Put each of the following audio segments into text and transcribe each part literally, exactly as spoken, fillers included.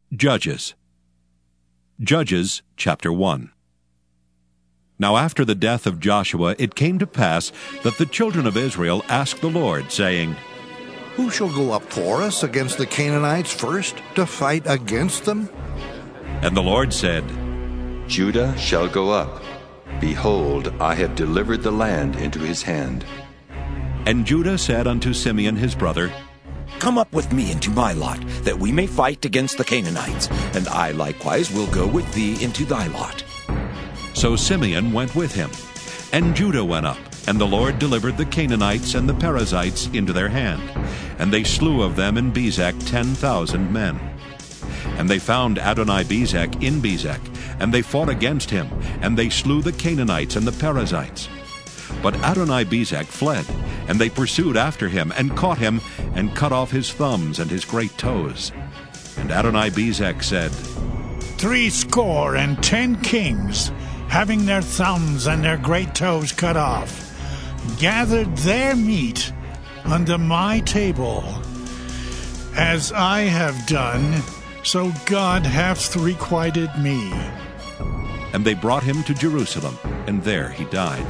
Judges. Judges chapter one. Now after the death of Joshua it came to pass that the children of Israel asked the Lord, saying, Who shall go up for us against the Canaanites first, to fight against them? And the Lord said, Judah shall go up. Behold, I have delivered the land into his hand. And Judah said unto Simeon his brother, Come up with me into my lot, that we may fight against the Canaanites, and I likewise will go with thee into thy lot. So Simeon went with him, and Judah went up, and the Lord delivered the Canaanites and the Perizzites into their hand, and they slew of them in Bezek ten thousand men. And they found Adoni-Bezek in Bezek, and they fought against him, and they slew the Canaanites and the Perizzites. But Adoni-Bezek fled, and they pursued after him, and caught him, and cut off his thumbs and his great toes. And Adoni-Bezek said, Threescore and ten kings, having their thumbs and their great toes cut off, gathered their meat unto my table. As I have done, so God hath requited me. And they brought him to Jerusalem, and there he died.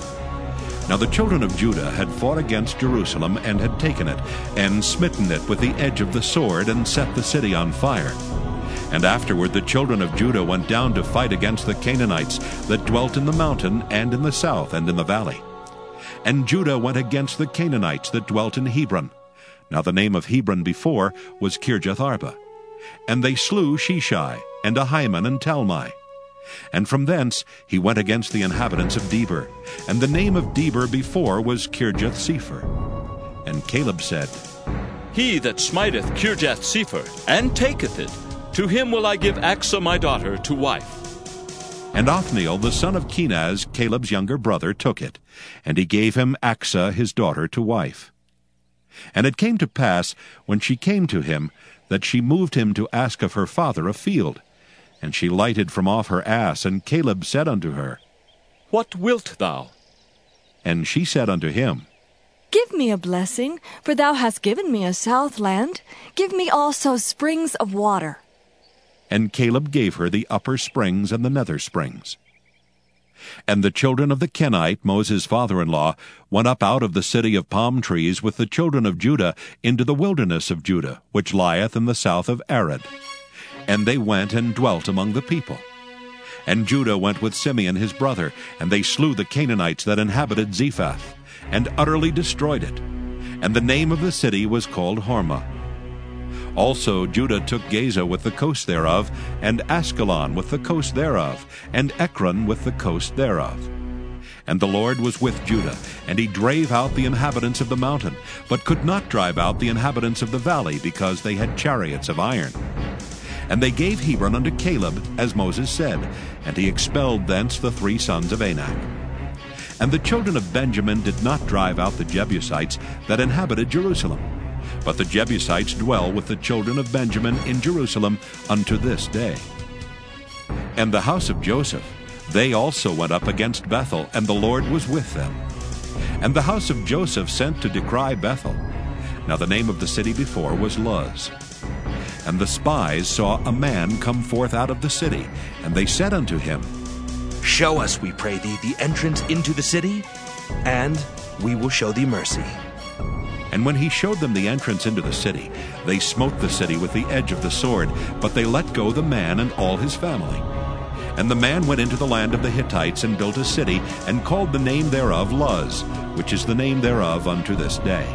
Now the children of Judah had fought against Jerusalem, and had taken it, and smitten it with the edge of the sword, and set the city on fire. And afterward the children of Judah went down to fight against the Canaanites that dwelt in the mountain, and in the south, and in the valley. And Judah went against the Canaanites that dwelt in Hebron. Now the name of Hebron before was Kirjath-arba. And they slew Sheshai, and Ahiman, and Talmai. And from thence he went against the inhabitants of Debir, and the name of Debir before was Kirjath-sepher. And Caleb said, He that smiteth Kirjath-sepher, and taketh it, to him will I give Achsah my daughter to wife. And Othniel the son of Kenaz, Caleb's younger brother, took it, and he gave him Achsah his daughter to wife. And it came to pass, when she came to him, that she moved him to ask of her father a field. And she lighted from off her ass, and Caleb said unto her, What wilt thou? And she said unto him, Give me a blessing, for thou hast given me a south land. Give me also springs of water. And Caleb gave her the upper springs and the nether springs. And the children of the Kenite, Moses' father-in-law, went up out of the city of palm trees with the children of Judah into the wilderness of Judah, which lieth in the south of Arad. And they went and dwelt among the people. And Judah went with Simeon his brother, and they slew the Canaanites that inhabited Zephath, and utterly destroyed it. And the name of the city was called Hormah. Also Judah took Gaza with the coast thereof, and Askelon with the coast thereof, and Ekron with the coast thereof. And the Lord was with Judah, and he drave out the inhabitants of the mountain, but could not drive out the inhabitants of the valley, because they had chariots of iron. And they gave Hebron unto Caleb, as Moses said, and he expelled thence the three sons of Anak. And the children of Benjamin did not drive out the Jebusites that inhabited Jerusalem, but the Jebusites dwell with the children of Benjamin in Jerusalem unto this day. And the house of Joseph, they also went up against Bethel, and the Lord was with them. And the house of Joseph sent to decry Bethel. Now the name of the city before was Luz. And the spies saw a man come forth out of the city, and they said unto him, Show us, we pray thee, the entrance into the city, and we will show thee mercy. And when he showed them the entrance into the city, they smote the city with the edge of the sword, but they let go the man and all his family. And the man went into the land of the Hittites, and built a city, and called the name thereof Luz, which is the name thereof unto this day.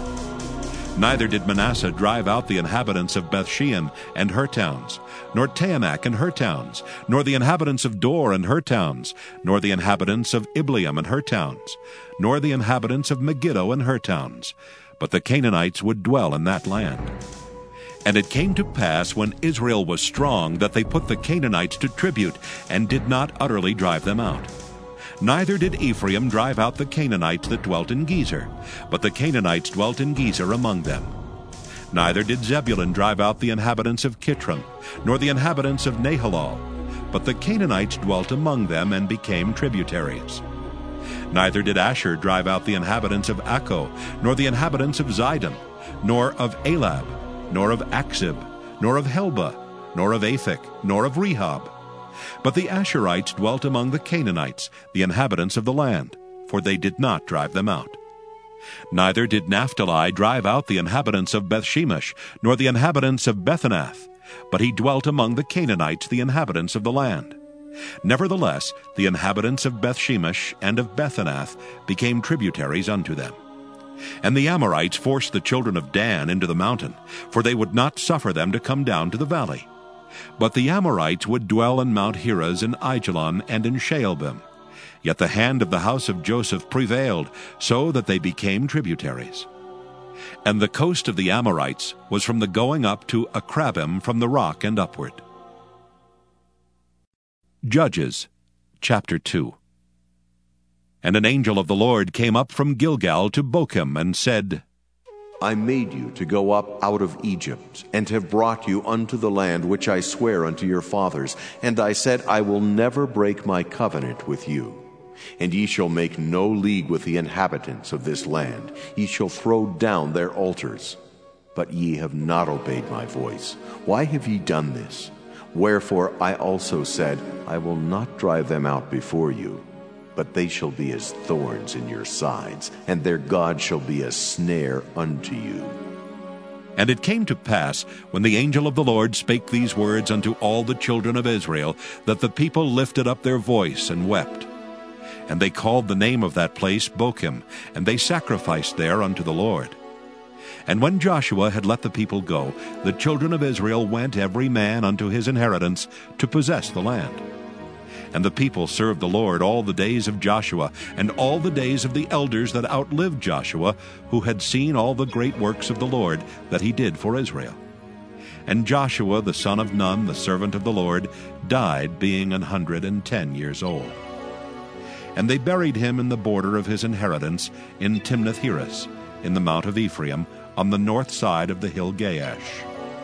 Neither did Manasseh drive out the inhabitants of Bethshean and her towns, nor Taanach and her towns, nor the inhabitants of Dor and her towns, nor the inhabitants of Ibleam and her towns, nor the inhabitants of Megiddo and her towns. But the Canaanites would dwell in that land. And it came to pass, when Israel was strong, that they put the Canaanites to tribute, and did not utterly drive them out. Neither did Ephraim drive out the Canaanites that dwelt in Gezer, but the Canaanites dwelt in Gezer among them. Neither did Zebulun drive out the inhabitants of Kitron, nor the inhabitants of Nahalal, but the Canaanites dwelt among them, and became tributaries. Neither did Asher drive out the inhabitants of Akko, nor the inhabitants of Zidon, nor of Elab, nor of Achzib, nor of Helba, nor of Aphek, nor of Rehob. But the Asherites dwelt among the Canaanites, the inhabitants of the land, for they did not drive them out. Neither did Naphtali drive out the inhabitants of Bethshemesh, nor the inhabitants of Bethanath, but he dwelt among the Canaanites, the inhabitants of the land. Nevertheless, the inhabitants of Bethshemesh and of Bethanath became tributaries unto them. And the Amorites forced the children of Dan into the mountain, for they would not suffer them to come down to the valley. But the Amorites would dwell in Mount Heres, in Aijalon, and in Shaalbim. Yet the hand of the house of Joseph prevailed, so that they became tributaries. And the coast of the Amorites was from the going up to Akrabim, from the rock and upward. Judges, chapter two. And an angel of the Lord came up from Gilgal to Bochim, and said, I made you to go up out of Egypt, and have brought you unto the land which I swear unto your fathers. And I said, I will never break my covenant with you. And ye shall make no league with the inhabitants of this land. Ye shall throw down their altars. But ye have not obeyed my voice. Why have ye done this? Wherefore I also said, I will not drive them out before you, but they shall be as thorns in your sides, and their God shall be a snare unto you. And it came to pass, when the angel of the Lord spake these words unto all the children of Israel, that the people lifted up their voice and wept. And they called the name of that place Bochim, and they sacrificed there unto the Lord. And when Joshua had let the people go, the children of Israel went every man unto his inheritance to possess the land. And the people served the Lord all the days of Joshua, and all the days of the elders that outlived Joshua, who had seen all the great works of the Lord that he did for Israel. And Joshua the son of Nun, the servant of the Lord, died, being an hundred and ten years old. And they buried him in the border of his inheritance in Timnath-Heres, in the mount of Ephraim, on the north side of the hill Gaash.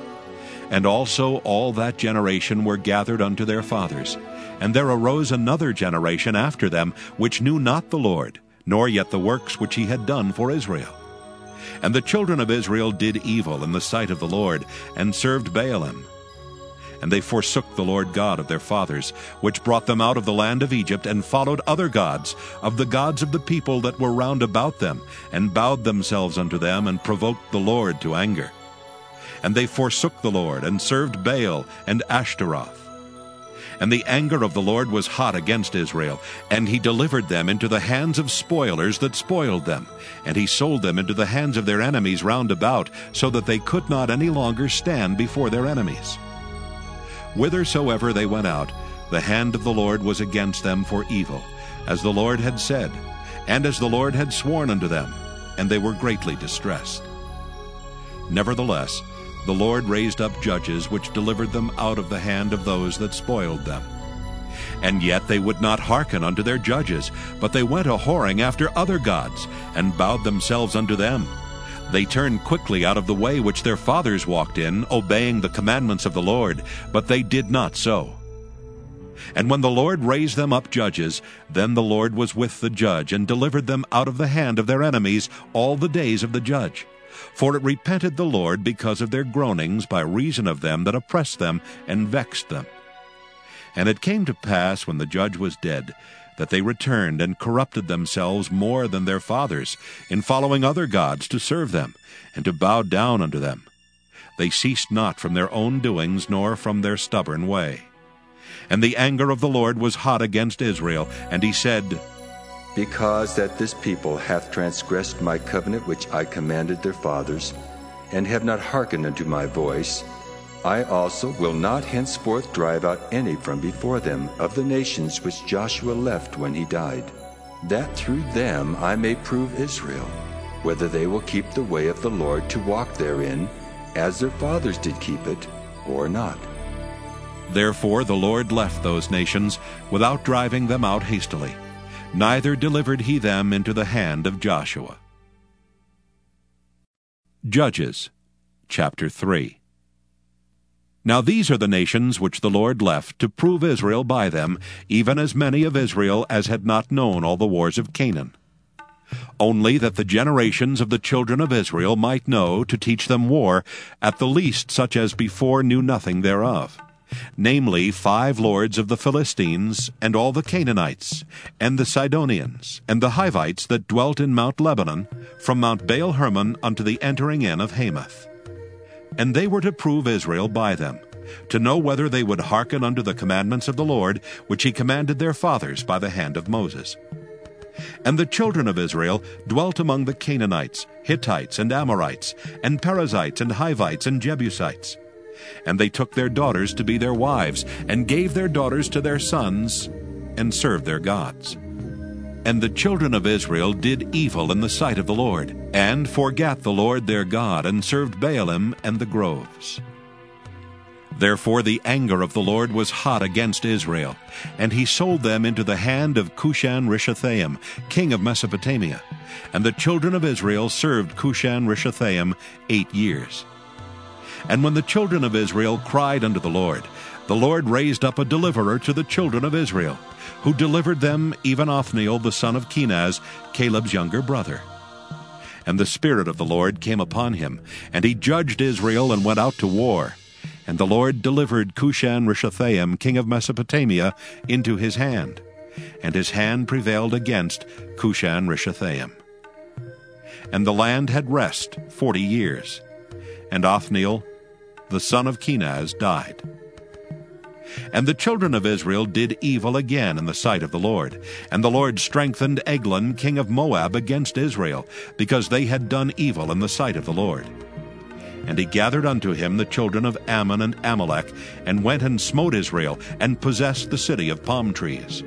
And also all that generation were gathered unto their fathers. And there arose another generation after them, which knew not the Lord, nor yet the works which he had done for Israel. And the children of Israel did evil in the sight of the Lord, and served Baalim. And they forsook the Lord God of their fathers, which brought them out of the land of Egypt, and followed other gods, of the gods of the people that were round about them, and bowed themselves unto them, and provoked the Lord to anger. And they forsook the Lord, and served Baal and Ashtaroth. And the anger of the Lord was hot against Israel, and he delivered them into the hands of spoilers that spoiled them, and he sold them into the hands of their enemies round about, so that they could not any longer stand before their enemies. Whithersoever they went out, the hand of the Lord was against them for evil, as the Lord had said, and as the Lord had sworn unto them, and they were greatly distressed. Nevertheless, the Lord raised up judges which delivered them out of the hand of those that spoiled them. And yet they would not hearken unto their judges, but they went a-whoring after other gods, and bowed themselves unto them. They turned quickly out of the way which their fathers walked in, obeying the commandments of the Lord, but they did not so. And when the Lord raised them up judges, then the Lord was with the judge, and delivered them out of the hand of their enemies all the days of the judge. For it repented the Lord because of their groanings by reason of them that oppressed them and vexed them. And it came to pass, when the judge was dead, that they returned and corrupted themselves more than their fathers, in following other gods to serve them, and to bow down unto them. They ceased not from their own doings, nor from their stubborn way. And the anger of the Lord was hot against Israel, and he said, Because that this people hath transgressed my covenant which I commanded their fathers, and have not hearkened unto my voice, I also will not henceforth drive out any from before them of the nations which Joshua left when he died, that through them I may prove Israel, whether they will keep the way of the Lord to walk therein, as their fathers did keep it, or not. Therefore the Lord left those nations without driving them out hastily, neither delivered he them into the hand of Joshua. Judges, chapter three. Now these are the nations which the Lord left to prove Israel by them, even as many of Israel as had not known all the wars of Canaan. only that the generations of the children of Israel might know, to teach them war, at the least such as before knew nothing thereof, namely five lords of the Philistines, and all the Canaanites, and the Sidonians, and the Hivites that dwelt in Mount Lebanon, from Mount Baal Hermon unto the entering in of Hamath. And they were to prove Israel by them, to know whether they would hearken unto the commandments of the Lord, which he commanded their fathers by the hand of Moses. And the children of Israel dwelt among the Canaanites, Hittites, and Amorites, and Perizzites, and Hivites, and Jebusites. And they took their daughters to be their wives, and gave their daughters to their sons, and served their gods. And the children of Israel did evil in the sight of the Lord, and forgat the Lord their God, and served Baalim and the groves. Therefore the anger of the Lord was hot against Israel, and he sold them into the hand of Cushan-Rishathaim, king of Mesopotamia. And the children of Israel served Cushan-Rishathaim eight years. And when the children of Israel cried unto the Lord, the Lord raised up a deliverer to the children of Israel, who delivered them, even Othniel the son of Kenaz, Caleb's younger brother. And the Spirit of the Lord came upon him, and he judged Israel and went out to war. And the Lord delivered Cushan-Rishathaim, king of Mesopotamia, into his hand, and his hand prevailed against Cushan-Rishathaim. And the land had rest forty years, and Othniel, the son of Kenaz, died. And the children of Israel did evil again in the sight of the Lord, and the Lord strengthened Eglon, king of Moab, against Israel, because they had done evil in the sight of the Lord. And he gathered unto him the children of Ammon and Amalek, and went and smote Israel, and possessed the city of palm trees.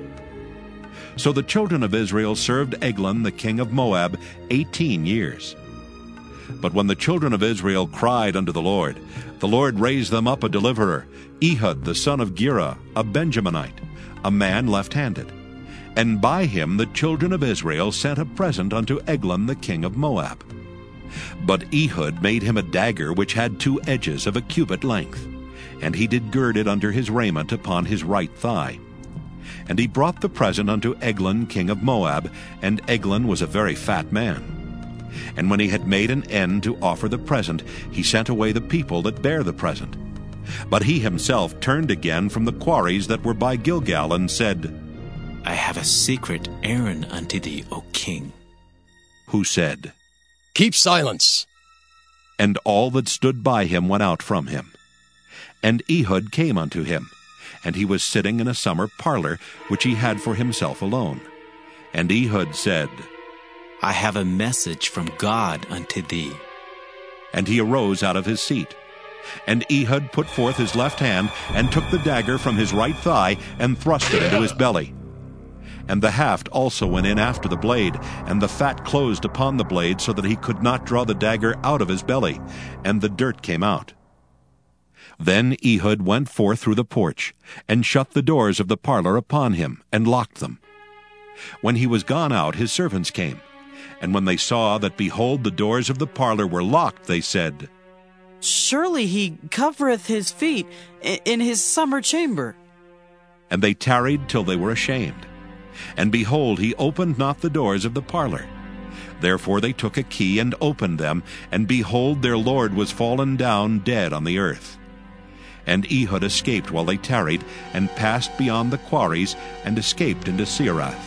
So the children of Israel served Eglon the king of Moab eighteen years. But when the children of Israel cried unto the Lord, the Lord raised them up a deliverer, Ehud the son of Gera, a Benjaminite, a man left-handed. And by him the children of Israel sent a present unto Eglon the king of Moab. But Ehud made him a dagger which had two edges of a cubit length, and he did gird it under his raiment upon his right thigh. And he brought the present unto Eglon king of Moab, and Eglon was a very fat man. And when he had made an end to offer the present, he sent away the people that bare the present. But he himself turned again from the quarries that were by Gilgal, and said, I have a secret errand unto thee, O king. Who said, Keep silence. And all that stood by him went out from him. And Ehud came unto him, and he was sitting in a summer parlor, which he had for himself alone. And Ehud said, I have a message from God unto thee. And he arose out of his seat. And Ehud put forth his left hand, and took the dagger from his right thigh, and thrust it into his belly. And the haft also went in after the blade, and the fat closed upon the blade, so that he could not draw the dagger out of his belly, and the dirt came out. Then Ehud went forth through the porch, and shut the doors of the parlor upon him, and locked them. When he was gone out, his servants came. And when they saw that, behold, the doors of the parlor were locked, they said, Surely he covereth his feet in his summer chamber. And they tarried till they were ashamed. And behold, he opened not the doors of the parlor. Therefore they took a key and opened them, and behold, their lord was fallen down dead on the earth. And Ehud escaped while they tarried, and passed beyond the quarries, and escaped into Seirath.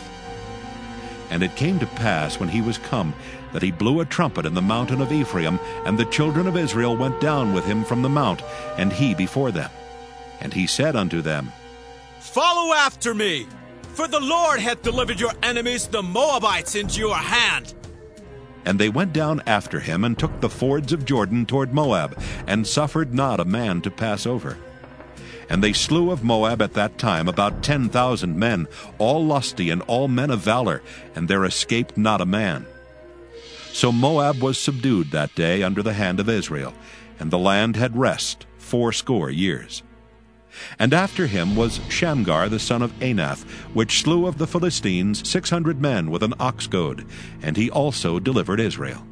And it came to pass, when he was come, that he blew a trumpet in the mountain of Ephraim, and the children of Israel went down with him from the mount, and he before them. And he said unto them, Follow after me, for the Lord hath delivered your enemies, the Moabites, into your hand. And they went down after him, and took the fords of Jordan toward Moab, and suffered not a man to pass over. And they slew of Moab at that time about ten thousand men, all lusty and all men of valor, and there escaped not a man. So Moab was subdued that day under the hand of Israel, and the land had rest fourscore years. And after him was Shamgar the son of Anath, which slew of the Philistines six hundred men with an ox goad, and he also delivered Israel.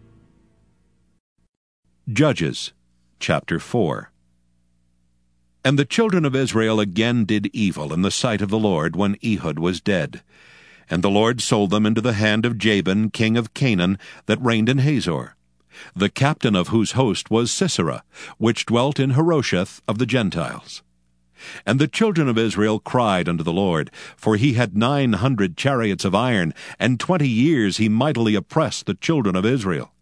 Judges chapter four. And the children of Israel again did evil in the sight of the Lord when Ehud was dead. And the Lord sold them into the hand of Jabin, king of Canaan, that reigned in Hazor, the captain of whose host was Sisera, which dwelt in Harosheth of the Gentiles. And the children of Israel cried unto the Lord, for he had nine hundred chariots of iron, and twenty years he mightily oppressed the children of Israel.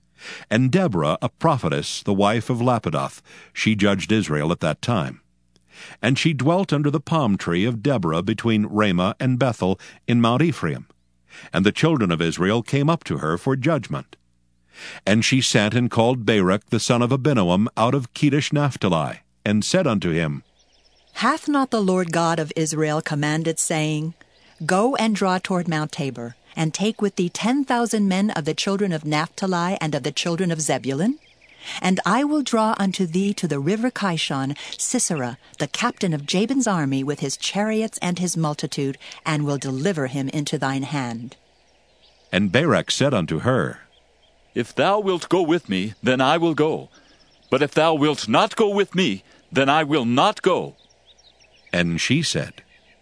And Deborah, a prophetess, the wife of Lapidoth, she judged Israel at that time. And she dwelt under the palm tree of Deborah between Ramah and Bethel in Mount Ephraim. And the children of Israel came up to her for judgment. And she sent and called Barak the son of Abinoam out of Kedesh Naphtali, and said unto him, Hath not the Lord God of Israel commanded, saying, Go and draw toward Mount Tabor, and take with thee ten thousand men of the children of Naphtali and of the children of Zebulun? And I will draw unto thee to the river Kishon Sisera, the captain of Jabin's army, with his chariots and his multitude, and will deliver him into thine hand. And Barak said unto her, If thou wilt go with me, then I will go. But if thou wilt not go with me, then I will not go. And she said,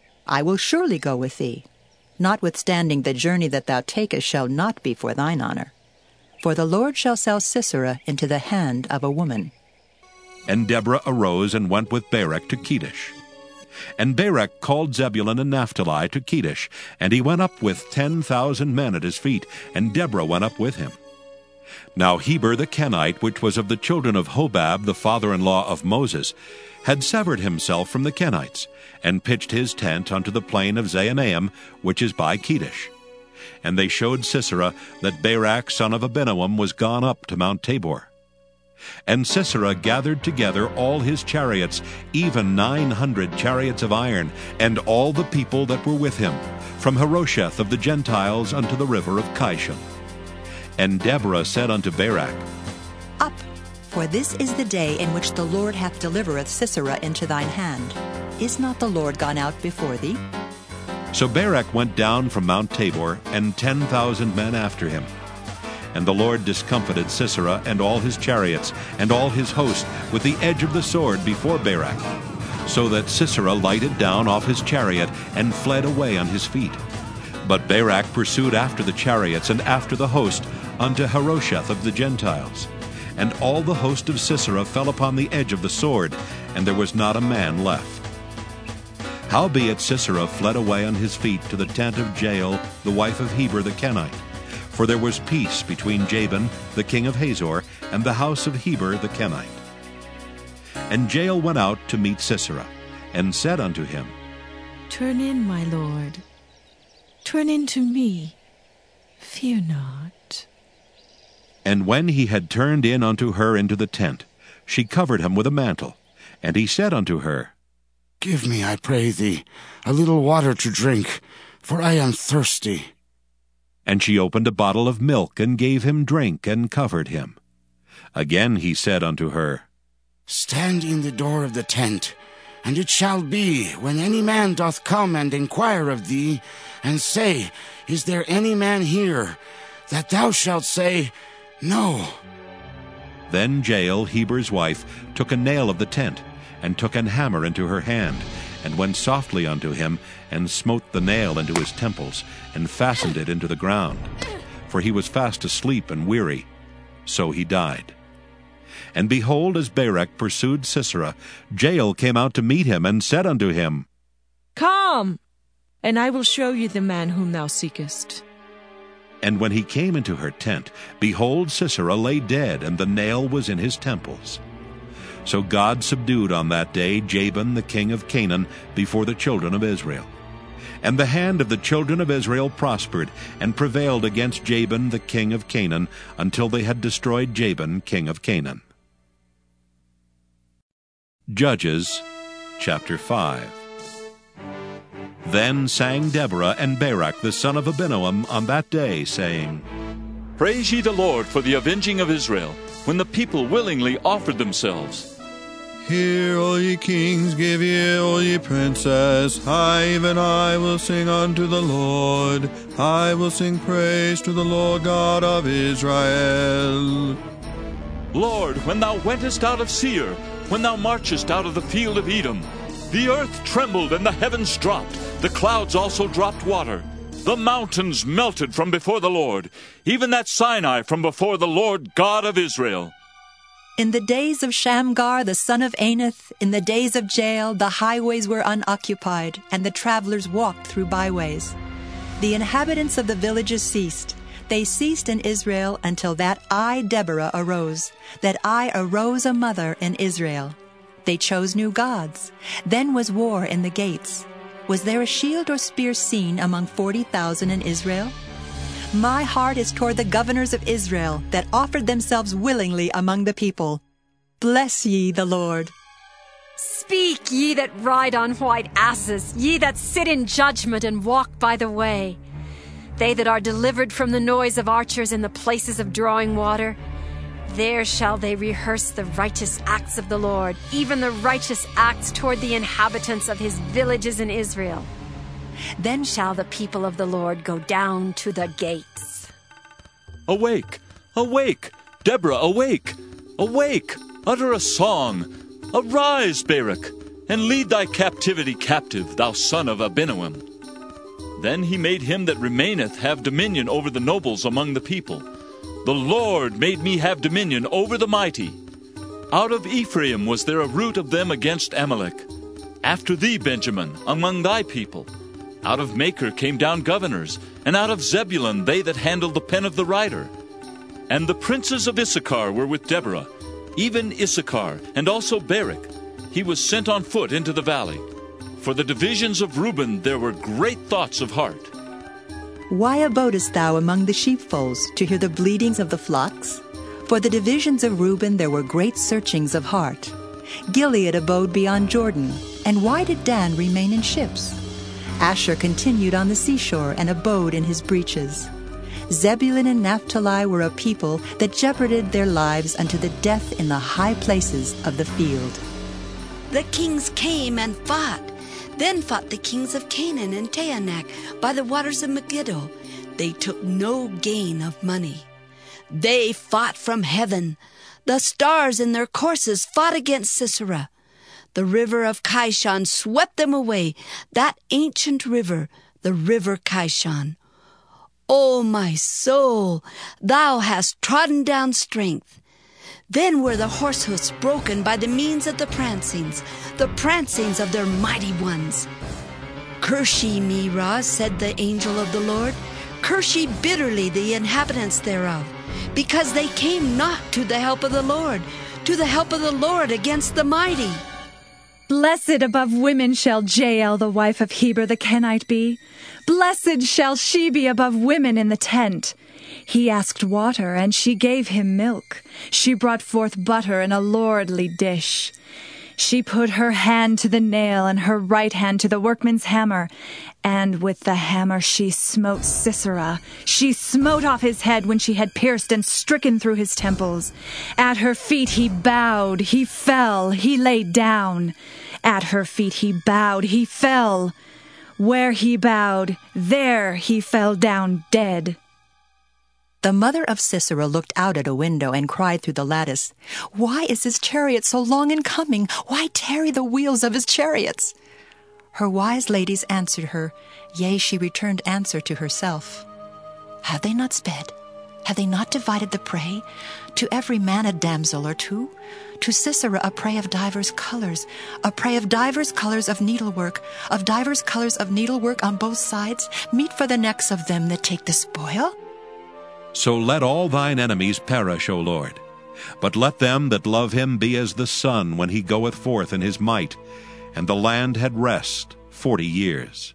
I will surely go with thee. Notwithstanding the journey that thou takest shall not be for thine honor. For the Lord shall sell Sisera into the hand of a woman. And Deborah arose and went with Barak to Kedesh. And Barak called Zebulun and Naphtali to Kedesh, and he went up with ten thousand men at his feet, and Deborah went up with him. Now Heber the Kenite, which was of the children of Hobab, the father-in-law of Moses, had severed himself from the Kenites, and pitched his tent unto the plain of Zaanaim, which is by Kedesh. And they showed Sisera that Barak son of Abinoam was gone up to Mount Tabor. And Sisera gathered together all his chariots, even nine hundred chariots of iron, and all the people that were with him, from Harosheth of the Gentiles unto the river of Kishon. And Deborah said unto Barak, Up, for this is the day in which the Lord hath delivereth Sisera into thine hand. Is not the Lord gone out before thee? So Barak went down from Mount Tabor, and ten thousand men after him. And the Lord discomfited Sisera and all his chariots, and all his host, with the edge of the sword before Barak, so that Sisera lighted down off his chariot, and fled away on his feet. But Barak pursued after the chariots, and after the host, unto Harosheth of the Gentiles. And all the host of Sisera fell upon the edge of the sword, and there was not a man left. Howbeit Sisera fled away on his feet to the tent of Jael, the wife of Heber the Kenite. For there was peace between Jabin, the king of Hazor, and the house of Heber the Kenite. And Jael went out to meet Sisera, and said unto him, Turn in, my lord. Turn in to me. Fear not. And when he had turned in unto her into the tent, she covered him with a mantle. And he said unto her, Give me, I pray thee, a little water to drink, for I am thirsty. And she opened a bottle of milk, and gave him drink, and covered him. Again he said unto her, Stand in the door of the tent, and it shall be, when any man doth come and inquire of thee, and say, Is there any man here? That thou shalt say, No. Then Jael, Heber's wife, took a nail of the tent, and took an hammer into her hand, and went softly unto him, and smote the nail into his temples, and fastened it into the ground. For he was fast asleep and weary. So he died. And behold, as Barak pursued Sisera, Jael came out to meet him, and said unto him, Come, and I will show you the man whom thou seekest. And when he came into her tent, behold, Sisera lay dead, and the nail was in his temples. So God subdued on that day Jabin the king of Canaan before the children of Israel. And the hand of the children of Israel prospered, and prevailed against Jabin the king of Canaan, until they had destroyed Jabin king of Canaan. Judges chapter five. Then sang Deborah and Barak the son of Abinoam on that day, saying, Praise ye the Lord for the avenging of Israel, when the people willingly offered themselves. Hear, all ye kings, give ear, all ye princes. I, even I, will sing unto the Lord. I will sing praise to the Lord God of Israel. Lord, when thou wentest out of Seir, when thou marchest out of the field of Edom, the earth trembled and the heavens dropped, the clouds also dropped water. The mountains melted from before the Lord, even that Sinai from before the Lord God of Israel. In the days of Shamgar the son of Anath, in the days of Jael, the highways were unoccupied, and the travelers walked through byways. The inhabitants of the villages ceased. They ceased in Israel until that I, Deborah, arose, that I arose a mother in Israel. They chose new gods. Then was war in the gates. Was there a shield or spear seen among forty thousand in Israel? My heart is toward the governors of Israel that offered themselves willingly among the people. Bless ye the Lord. Speak, ye that ride on white asses, ye that sit in judgment and walk by the way. They that are delivered from the noise of archers in the places of drawing water, there shall they rehearse the righteous acts of the Lord, even the righteous acts toward the inhabitants of his villages in Israel. Then shall the people of the Lord go down to the gates. Awake, awake, Deborah, awake, awake, utter a song. Arise, Barak, and lead thy captivity captive, thou son of Abinoam. Then he made him that remaineth have dominion over the nobles among the people. The Lord made me have dominion over the mighty. Out of Ephraim was there a root of them against Amalek. After thee, Benjamin, among thy people. Out of Machir came down governors, and out of Zebulun they that handled the pen of the writer. And the princes of Issachar were with Deborah, even Issachar, and also Barak. He was sent on foot into the valley. For the divisions of Reuben there were great thoughts of heart. Why abodest thou among the sheepfolds to hear the bleatings of the flocks? For the divisions of Reuben there were great searchings of heart. Gilead abode beyond Jordan, and why did Dan remain in ships? Asher continued on the seashore and abode in his breaches. Zebulun and Naphtali were a people that jeoparded their lives unto the death in the high places of the field. The kings came and fought. Then fought the kings of Canaan and Taanach by the waters of Megiddo. They took no gain of money. They fought from heaven. The stars in their courses fought against Sisera. The river of Kishon swept them away, that ancient river, the river Kishon. O my soul, thou hast trodden down strength. Then were the horse hoofs broken by the means of the prancings, the prancings of their mighty ones. Curse ye me, Ra, said the angel of the Lord. Curse ye bitterly the inhabitants thereof, because they came not to the help of the Lord, to the help of the Lord against the mighty. Blessed above women shall Jael, the wife of Heber the Kenite, be. Blessed shall she be above women in the tent. He asked water, and she gave him milk. She brought forth butter in a lordly dish. She put her hand to the nail, and her right hand to the workman's hammer. And with the hammer she smote Sisera. She smote off his head when she had pierced and stricken through his temples. At her feet he bowed, he fell, he lay down. At her feet he bowed, he fell. Where he bowed, there he fell down dead. The mother of Sisera looked out at a window and cried through the lattice, Why is his chariot so long in coming? Why tarry the wheels of his chariots? Her wise ladies answered her, Yea, she returned answer to herself. Have they not sped? Have they not divided the prey? To every man a damsel or two? To Sisera a prey of divers colors, a prey of divers colors of needlework, of divers colors of needlework on both sides, meet for the necks of them that take the spoil? So let all thine enemies perish, O Lord. But let them that love him be as the sun when he goeth forth in his might. And the land had rest forty years.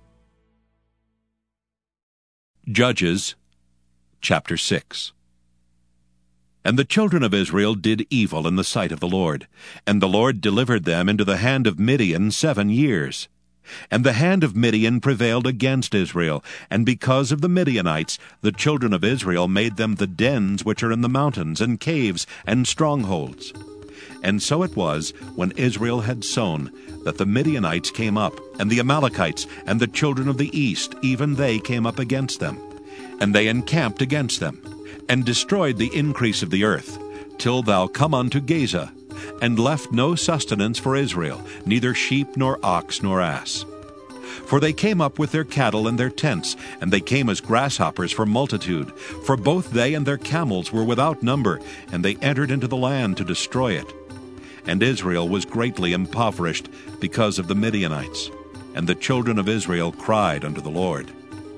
Judges chapter six. And the children of Israel did evil in the sight of the Lord, and the Lord delivered them into the hand of Midian seven years. And the hand of Midian prevailed against Israel, and because of the Midianites the children of Israel made them the dens which are in the mountains, and caves, and strongholds. And so it was, when Israel had sown, that the Midianites came up, and the Amalekites, and the children of the east, even they came up against them. And they encamped against them, and destroyed the increase of the earth, till thou come unto Gaza, and left no sustenance for Israel, neither sheep nor ox nor ass. For they came up with their cattle and their tents, and they came as grasshoppers for multitude. For both they and their camels were without number, and they entered into the land to destroy it. And Israel was greatly impoverished because of the Midianites. And the children of Israel cried unto the Lord.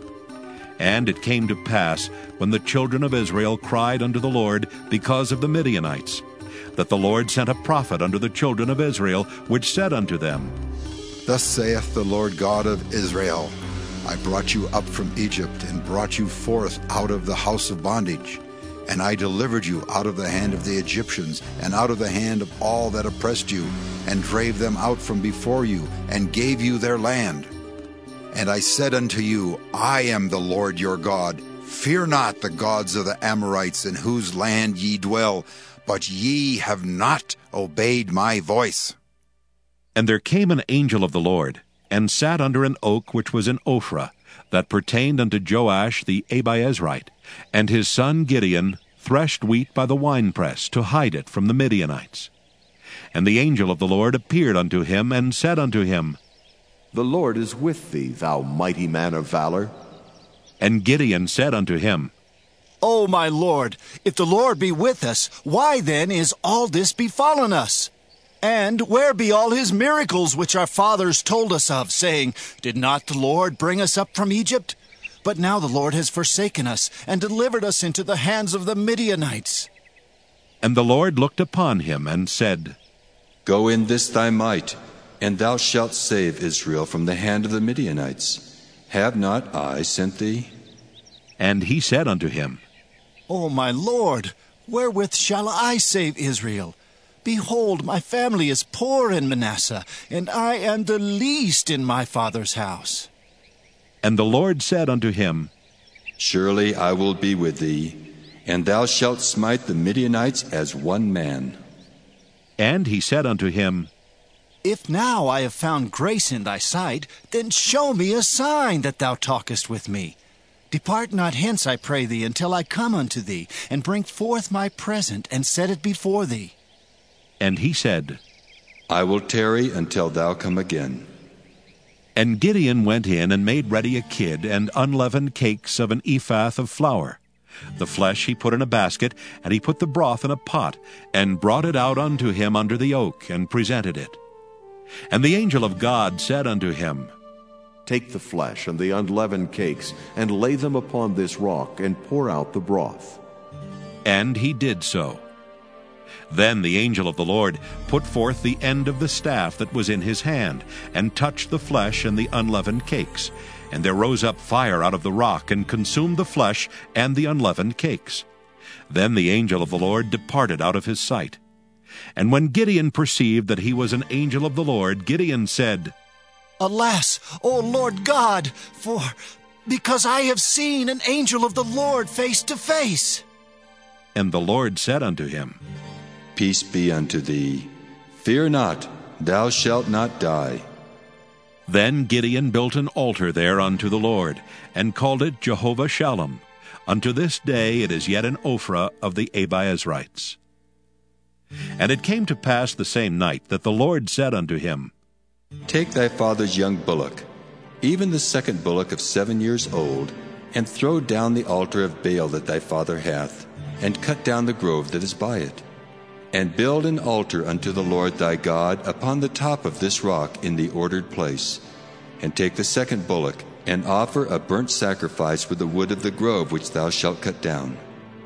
And it came to pass, when the children of Israel cried unto the Lord because of the Midianites, that the Lord sent a prophet unto the children of Israel, which said unto them, Thus saith the Lord God of Israel, I brought you up from Egypt, and brought you forth out of the house of bondage. And I delivered you out of the hand of the Egyptians, and out of the hand of all that oppressed you, and drave them out from before you, and gave you their land. And I said unto you, I am the Lord your God. Fear not the gods of the Amorites, in whose land ye dwell, but ye have not obeyed my voice. And there came an angel of the Lord, and sat under an oak which was in Ophrah, that pertained unto Joash the Abiezrite. And his son Gideon threshed wheat by the winepress, to hide it from the Midianites. And the angel of the Lord appeared unto him, and said unto him, The Lord is with thee, thou mighty man of valor. And Gideon said unto him, O my Lord, if the Lord be with us, why then is all this befallen us? And where be all his miracles which our fathers told us of, saying, Did not the Lord bring us up from Egypt? But now the Lord has forsaken us, and delivered us into the hands of the Midianites. And the Lord looked upon him, and said, Go in this thy might, and thou shalt save Israel from the hand of the Midianites. Have not I sent thee? And he said unto him, O my Lord, wherewith shall I save Israel? Behold, my family is poor in Manasseh, and I am the least in my father's house. And the Lord said unto him, Surely I will be with thee, and thou shalt smite the Midianites as one man. And he said unto him, If now I have found grace in thy sight, then show me a sign that thou talkest with me. Depart not hence, I pray thee, until I come unto thee, and bring forth my present, and set it before thee. And he said, I will tarry until thou come again. And Gideon went in and made ready a kid and unleavened cakes of an ephah of flour. The flesh he put in a basket, and he put the broth in a pot, and brought it out unto him under the oak, and presented it. And the angel of God said unto him, Take the flesh and the unleavened cakes, and lay them upon this rock, and pour out the broth. And he did so. Then the angel of the Lord put forth the end of the staff that was in his hand, and touched the flesh and the unleavened cakes. And there rose up fire out of the rock, and consumed the flesh and the unleavened cakes. Then the angel of the Lord departed out of his sight. And when Gideon perceived that he was an angel of the Lord, Gideon said, Alas, O Lord God, for because I have seen an angel of the Lord face to face. And the Lord said unto him, Peace be unto thee. Fear not, thou shalt not die. Then Gideon built an altar there unto the Lord, and called it Jehovah Shalom. Unto this day it is yet in Ophrah of the Abiezrites. And it came to pass the same night that the Lord said unto him, Take thy father's young bullock, even the second bullock of seven years old, and throw down the altar of Baal that thy father hath, and cut down the grove that is by it. And build an altar unto the Lord thy God upon the top of this rock in the ordered place. And take the second bullock, and offer a burnt sacrifice with the wood of the grove which thou shalt cut down.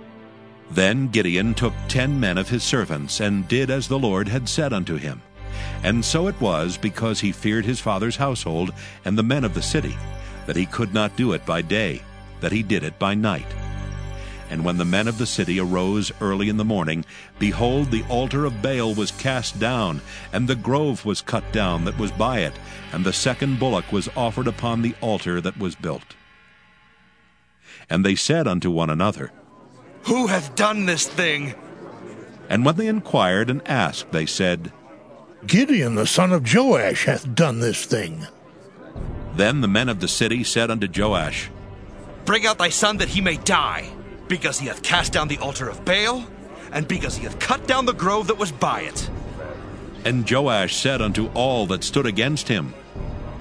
Then Gideon took ten men of his servants, and did as the Lord had said unto him. And so it was, because he feared his father's household and the men of the city, that he could not do it by day, that he did it by night. And when the men of the city arose early in the morning, behold, the altar of Baal was cast down, and the grove was cut down that was by it, and the second bullock was offered upon the altar that was built. And they said unto one another, Who hath done this thing? And when they inquired and asked, they said, Gideon the son of Joash hath done this thing. Then the men of the city said unto Joash, Bring out thy son that he may die, because he hath cast down the altar of Baal, and because he hath cut down the grove that was by it. And Joash said unto all that stood against him,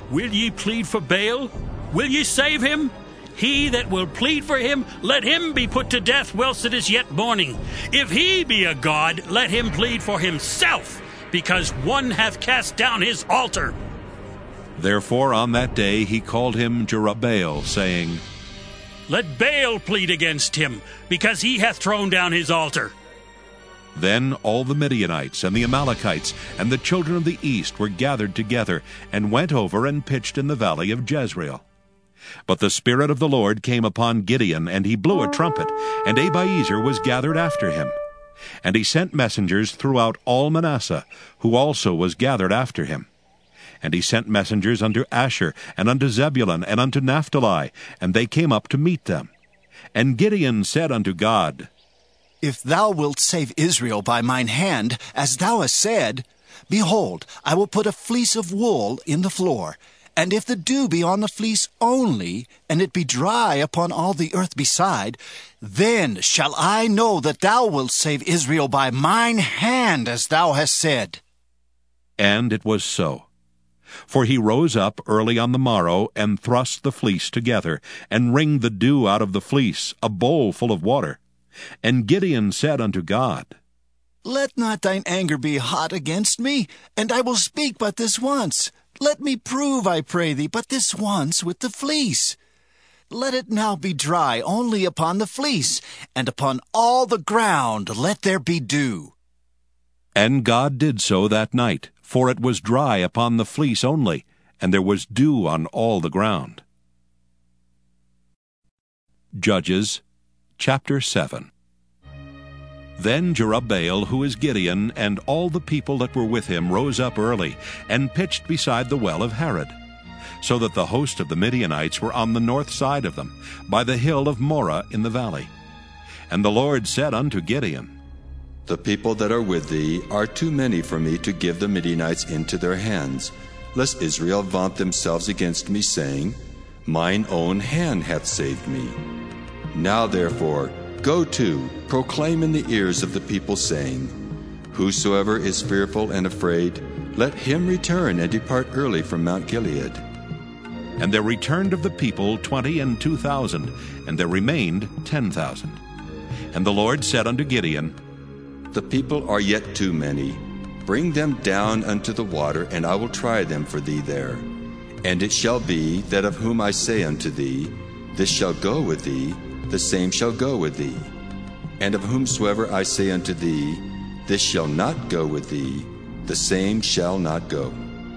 Will ye plead for Baal? Will ye save him? He that will plead for him, let him be put to death whilst it is yet morning. If he be a god, let him plead for himself, because one hath cast down his altar. Therefore on that day he called him Jerubbaal, saying, Let Baal plead against him, because he hath thrown down his altar. Then all the Midianites and the Amalekites and the children of the east were gathered together, and went over and pitched in the valley of Jezreel. But the Spirit of the Lord came upon Gideon, and he blew a trumpet, and Abiezer was gathered after him. And he sent messengers throughout all Manasseh, who also was gathered after him. And he sent messengers unto Asher, and unto Zebulun, and unto Naphtali, and they came up to meet them. And Gideon said unto God, If thou wilt save Israel by mine hand, as thou hast said, behold, I will put a fleece of wool in the floor, and if the dew be on the fleece only, and it be dry upon all the earth beside, then shall I know that thou wilt save Israel by mine hand, as thou hast said. And it was so. For he rose up early on the morrow, and thrust the fleece together, and wringed the dew out of the fleece, a bowl full of water. And Gideon said unto God, Let not thine anger be hot against me, and I will speak but this once. Let me prove, I pray thee, but this once with the fleece. Let it now be dry only upon the fleece, and upon all the ground let there be dew. And God did so that night, for it was dry upon the fleece only, and there was dew on all the ground. Judges chapter seven. Then Jerubbaal, who is Gideon, and all the people that were with him rose up early, and pitched beside the well of Harod, so that the host of the Midianites were on the north side of them, by the hill of Moreh in the valley. And the Lord said unto Gideon, The people that are with thee are too many for me to give the Midianites into their hands, lest Israel vaunt themselves against me, saying, Mine own hand hath saved me. Now therefore, go to, proclaim in the ears of the people, saying, Whosoever is fearful and afraid, let him return and depart early from Mount Gilead. And there returned of the people twenty and two thousand, and there remained ten thousand. And the Lord said unto Gideon, The people are yet too many. Bring them down unto the water, and I will try them for thee there. And it shall be, that of whom I say unto thee, This shall go with thee, the same shall go with thee. And of whomsoever I say unto thee, This shall not go with thee, the same shall not go.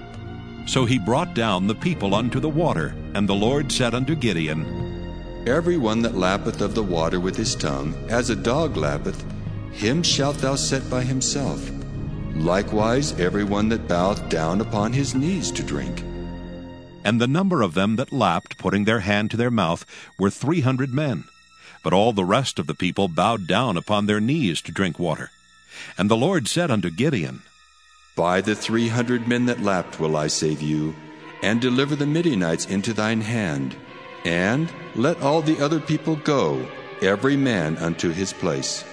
So he brought down the people unto the water, and the Lord said unto Gideon, Every one that lappeth of the water with his tongue, as a dog lappeth, him shalt thou set by himself. Likewise every one that boweth down upon his knees to drink. And the number of them that lapped, putting their hand to their mouth, were three hundred men. But all the rest of the people bowed down upon their knees to drink water. And the Lord said unto Gideon, By the three hundred men that lapped will I save you, and deliver the Midianites into thine hand. And let all the other people go, every man unto his place.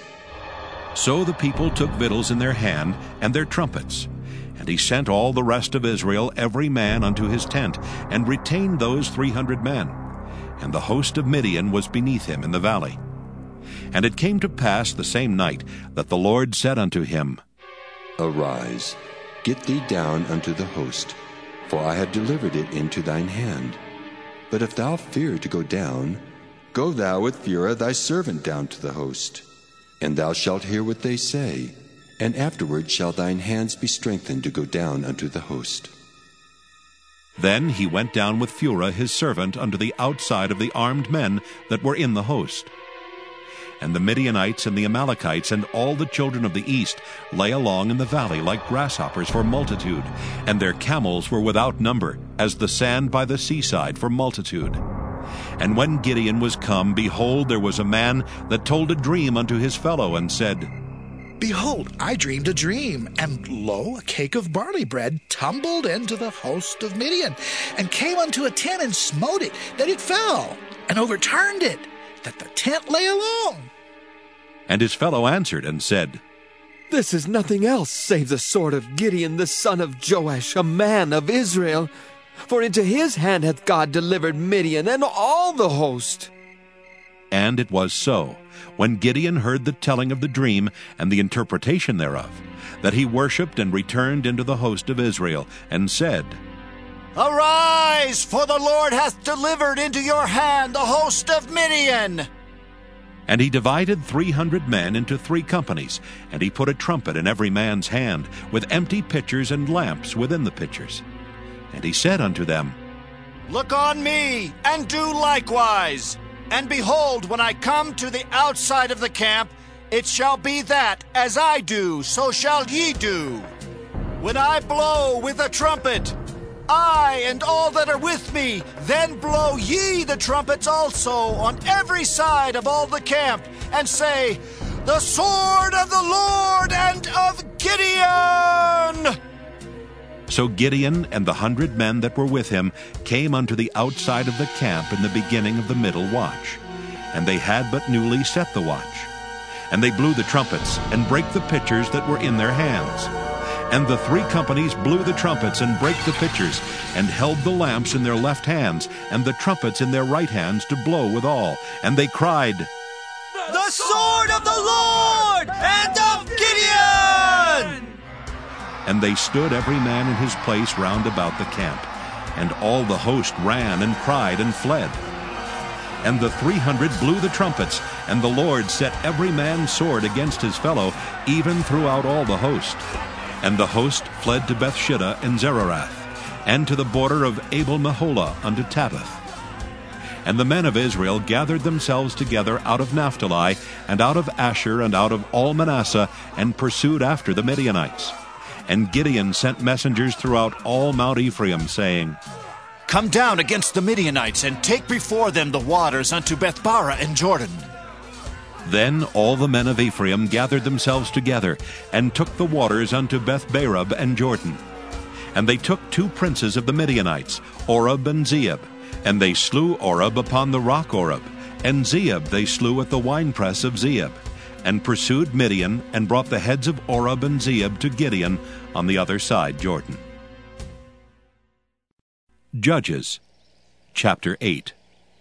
So the people took victuals in their hand, and their trumpets. And he sent all the rest of Israel, every man unto his tent, and retained those three hundred men. And the host of Midian was beneath him in the valley. And it came to pass the same night that the Lord said unto him, Arise, get thee down unto the host, for I have delivered it into thine hand. But if thou fear to go down, go thou with Phurah thy servant down to the host. And thou shalt hear what they say, and afterward shall thine hands be strengthened to go down unto the host. Then he went down with Phurah his servant unto the outside of the armed men that were in the host. And the Midianites and the Amalekites and all the children of the east lay along in the valley like grasshoppers for multitude, and their camels were without number, as the sand by the seaside for multitude. And when Gideon was come, behold, there was a man that told a dream unto his fellow, and said, Behold, I dreamed a dream, and lo, a cake of barley bread tumbled into the host of Midian, and came unto a tent, and smote it, that it fell, and overturned it, that the tent lay alone. And his fellow answered and said, This is nothing else save the sword of Gideon the son of Joash, a man of Israel. for into his hand hath God delivered Midian and all the host. And it was so, when Gideon heard the telling of the dream and the interpretation thereof, that he worshipped and returned into the host of Israel, and said, Arise, for the Lord hath delivered into your hand the host of Midian. And he divided three hundred men into three companies, and he put a trumpet in every man's hand, with empty pitchers and lamps within the pitchers. And he said unto them, Look on me, and do likewise. And behold, when I come to the outside of the camp, it shall be that, as I do, so shall ye do. When I blow with a trumpet, I and all that are with me, then blow ye the trumpets also on every side of all the camp, and say, The sword of the Lord and of Gideon! So Gideon and the hundred men that were with him came unto the outside of the camp in the beginning of the middle watch. And they had but newly set the watch. And they blew the trumpets, and brake the pitchers that were in their hands. And the three companies blew the trumpets, and brake the pitchers, and held the lamps in their left hands, and the trumpets in their right hands to blow withal. And they cried, The sword of the Lord and of Gideon! And they stood every man in his place round about the camp. And all the host ran and cried and fled. And the three hundred blew the trumpets, and the Lord set every man's sword against his fellow, even throughout all the host. And the host fled to Bethshitta and Zererath, and to the border of Abel-Meholah unto Tabbath. And the men of Israel gathered themselves together out of Naphtali, and out of Asher, and out of all Manasseh, and pursued after the Midianites. And Gideon sent messengers throughout all Mount Ephraim, saying, Come down against the Midianites, and take before them the waters unto Bethbara and Jordan. Then all the men of Ephraim gathered themselves together, and took the waters unto Bethbarab and Jordan. And they took two princes of the Midianites, Oreb and Zeeb. And they slew Oreb upon the rock Oreb, and Zeeb they slew at the winepress of Zeeb, and pursued Midian, and brought the heads of Oreb and Zeeb to Gideon on the other side Jordan. Judges chapter eight.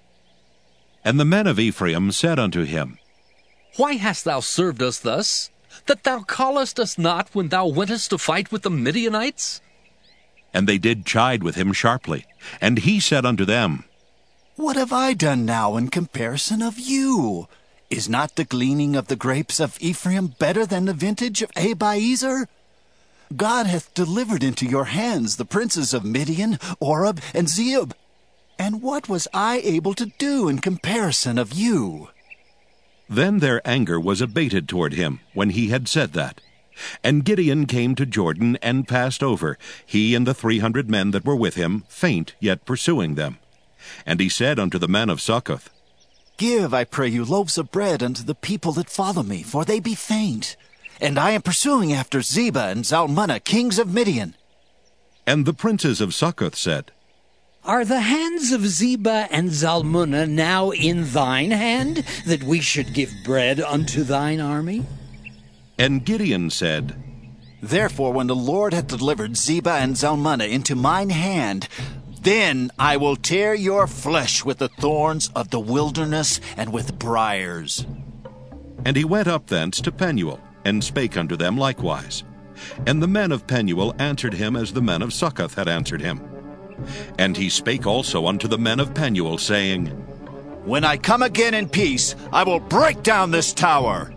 And the men of Ephraim said unto him, Why hast thou served us thus, that thou callest us not when thou wentest to fight with the Midianites? And they did chide with him sharply. And he said unto them, What have I done now in comparison of you? Is not the gleaning of the grapes of Ephraim better than the vintage of Abiezer? God hath delivered into your hands the princes of Midian, Oreb, and Zeeb. And what was I able to do in comparison of you? Then their anger was abated toward him, when he had said that. And Gideon came to Jordan, and passed over, he and the three hundred men that were with him, faint, yet pursuing them. And he said unto the men of Succoth, Give, I pray you, loaves of bread unto the people that follow me, for they be faint. And I am pursuing after Zebah and Zalmunna, kings of Midian. And the princes of Succoth said, Are the hands of Zebah and Zalmunna now in thine hand, that we should give bread unto thine army? And Gideon said, Therefore, when the Lord hath delivered Zebah and Zalmunna into mine hand, then I will tear your flesh with the thorns of the wilderness and with briars. And he went up thence to Penuel, and spake unto them likewise. And the men of Penuel answered him as the men of Succoth had answered him. And he spake also unto the men of Penuel, saying, When I come again in peace, I will break down this tower.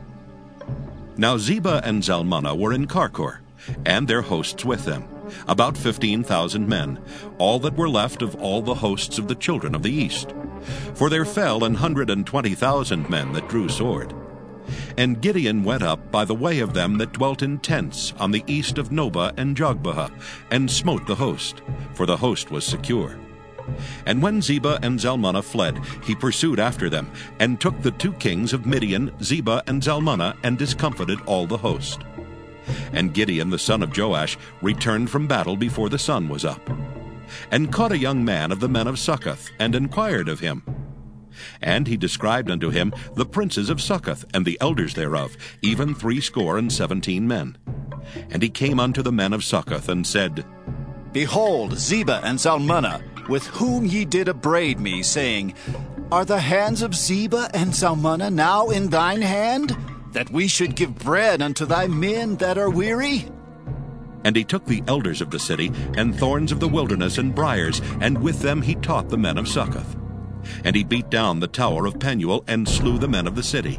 Now Zebah and Zalmunna were in Karkor, and their hosts with them, about fifteen thousand men, all that were left of all the hosts of the children of the east. For there fell an hundred and twenty thousand men that drew sword. And Gideon went up by the way of them that dwelt in tents on the east of Nobah and Jogbehah, and smote the host, for the host was secure. And when Zebah and Zalmunna fled, he pursued after them, and took the two kings of Midian, Zebah and Zalmunna, and discomfited all the host. And Gideon the son of Joash returned from battle before the sun was up, and caught a young man of the men of Succoth, and inquired of him. And he described unto him the princes of Succoth, and the elders thereof, even threescore and seventeen men. And he came unto the men of Succoth, and said, Behold, Zebah and Zalmunna, with whom ye did upbraid me, saying, Are the hands of Zebah and Zalmunna now in thine hand, that we should give bread unto thy men that are weary? And he took the elders of the city, and thorns of the wilderness, and briers, and with them he taught the men of Succoth. And he beat down the tower of Penuel, and slew the men of the city.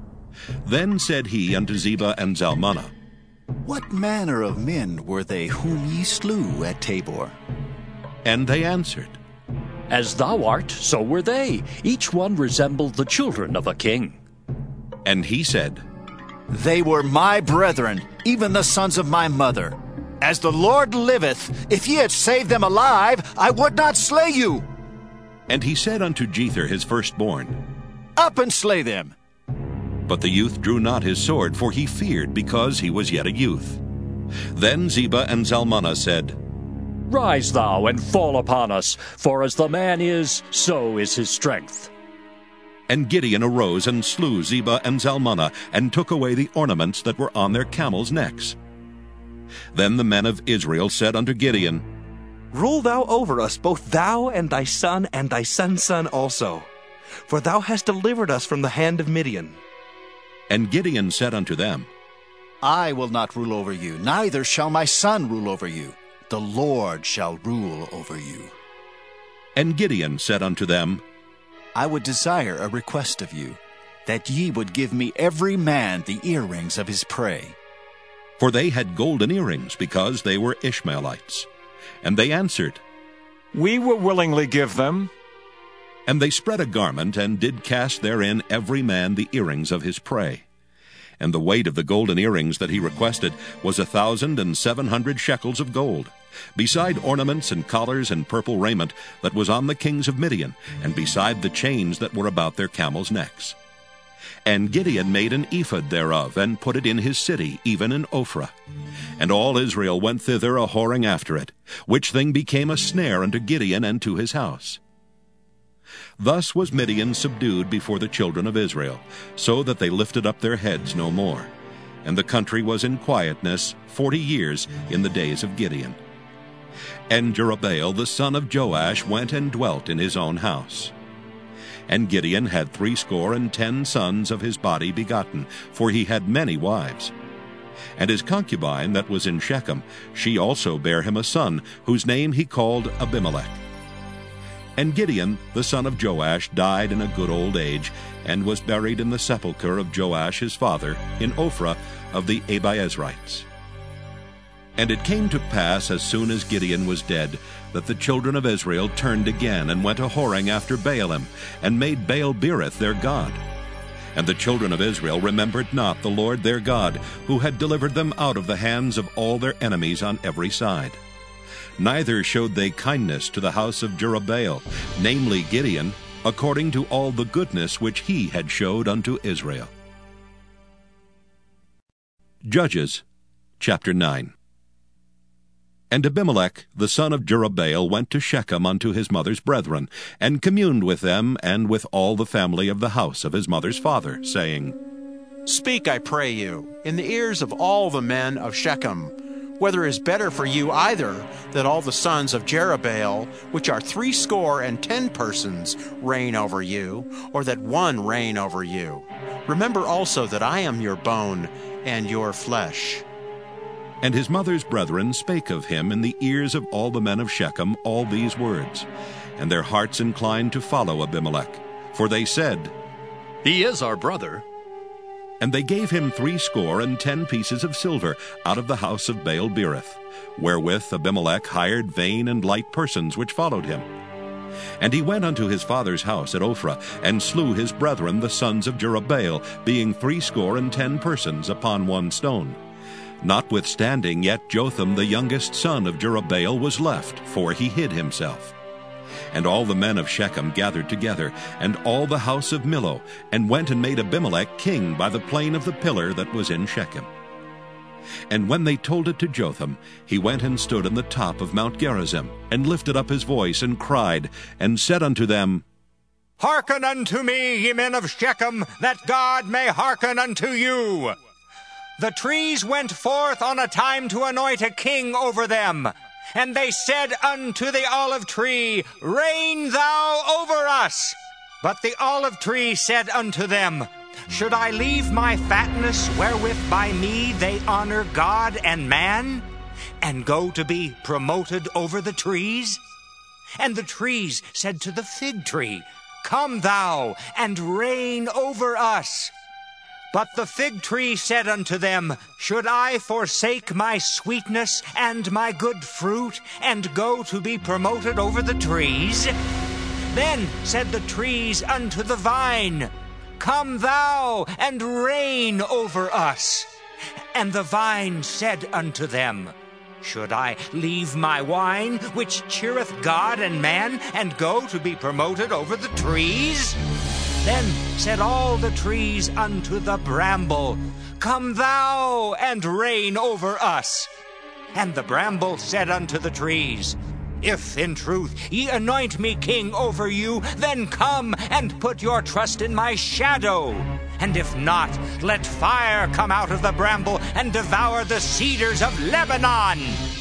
Then said he unto Zebah and Zalmunna, What manner of men were they whom ye slew at Tabor? And they answered, As thou art, so were they. Each one resembled the children of a king. And he said, They were my brethren, even the sons of my mother. As the Lord liveth, if ye had saved them alive, I would not slay you. And he said unto Jether his firstborn, Up and slay them. But the youth drew not his sword, for he feared, because he was yet a youth. Then Zebah and Zalmunna said, Rise thou and fall upon us, for as the man is, so is his strength. And Gideon arose and slew Zebah and Zalmunna, and took away the ornaments that were on their camels' necks. Then the men of Israel said unto Gideon, Rule thou over us, both thou and thy son and thy son's son also, for thou hast delivered us from the hand of Midian. And Gideon said unto them, I will not rule over you, neither shall my son rule over you. The Lord shall rule over you. And Gideon said unto them, I would desire a request of you, that ye would give me every man the earrings of his prey. For they had golden earrings, because they were Ishmaelites. And they answered, We will willingly give them. And they spread a garment, and did cast therein every man the earrings of his prey. And the weight of the golden earrings that he requested was a thousand and seven hundred shekels of gold, beside ornaments and collars and purple raiment that was on the kings of Midian, and beside the chains that were about their camels' necks. And Gideon made an ephod thereof, and put it in his city, even in Ophrah. And all Israel went thither a whoring after it, which thing became a snare unto Gideon and to his house. Thus was Midian subdued before the children of Israel, so that they lifted up their heads no more. And the country was in quietness forty years in the days of Gideon. And Jerubbaal the son of Joash went and dwelt in his own house. And Gideon had threescore and ten sons of his body begotten, for he had many wives. And his concubine that was in Shechem, she also bare him a son, whose name he called Abimelech. And Gideon the son of Joash died in a good old age, and was buried in the sepulchre of Joash his father, in Ophrah of the Abiezrites. And it came to pass, as soon as Gideon was dead, that the children of Israel turned again, and went a whoring after Baalim, and made Baal-berith their god. And the children of Israel remembered not the Lord their God, who had delivered them out of the hands of all their enemies on every side. Neither showed they kindness to the house of Jerubbaal, namely Gideon, according to all the goodness which he had showed unto Israel. Judges chapter nine. And Abimelech the son of Jerubbaal went to Shechem unto his mother's brethren, and communed with them and with all the family of the house of his mother's father, saying, Speak, I pray you, in the ears of all the men of Shechem, whether it is better for you either that all the sons of Jerubbaal, which are threescore and ten persons, reign over you, or that one reign over you. Remember also that I am your bone and your flesh. And his mother's brethren spake of him in the ears of all the men of Shechem all these words. And their hearts inclined to follow Abimelech, for they said, He is our brother. And they gave him threescore and ten pieces of silver out of the house of Baal-berith, wherewith Abimelech hired vain and light persons which followed him. And he went unto his father's house at Ophrah, and slew his brethren the sons of Jerubbaal, being threescore and ten persons upon one stone. Notwithstanding yet Jotham the youngest son of Jerubbaal was left, for he hid himself. And all the men of Shechem gathered together, and all the house of Millo, and went and made Abimelech king by the plain of the pillar that was in Shechem. And when they told it to Jotham, he went and stood on the top of Mount Gerizim, and lifted up his voice, and cried, and said unto them, Hearken unto me, ye men of Shechem, that God may hearken unto you. The trees went forth on a time to anoint a king over them, And they said unto the olive tree, Reign thou over us. But the olive tree said unto them, Should I leave my fatness wherewith by me they honor God and man, and go to be promoted over the trees? And the trees said to the fig tree, Come thou and reign over us. But the fig tree said unto them, Should I forsake my sweetness and my good fruit, and go to be promoted over the trees? Then said the trees unto the vine, Come thou and reign over us. And the vine said unto them, Should I leave my wine, which cheereth God and man, and go to be promoted over the trees? Then said all the trees unto the bramble, Come thou and reign over us. And the bramble said unto the trees, If in truth ye anoint me king over you, then come and put your trust in my shadow. And if not, let fire come out of the bramble and devour the cedars of Lebanon.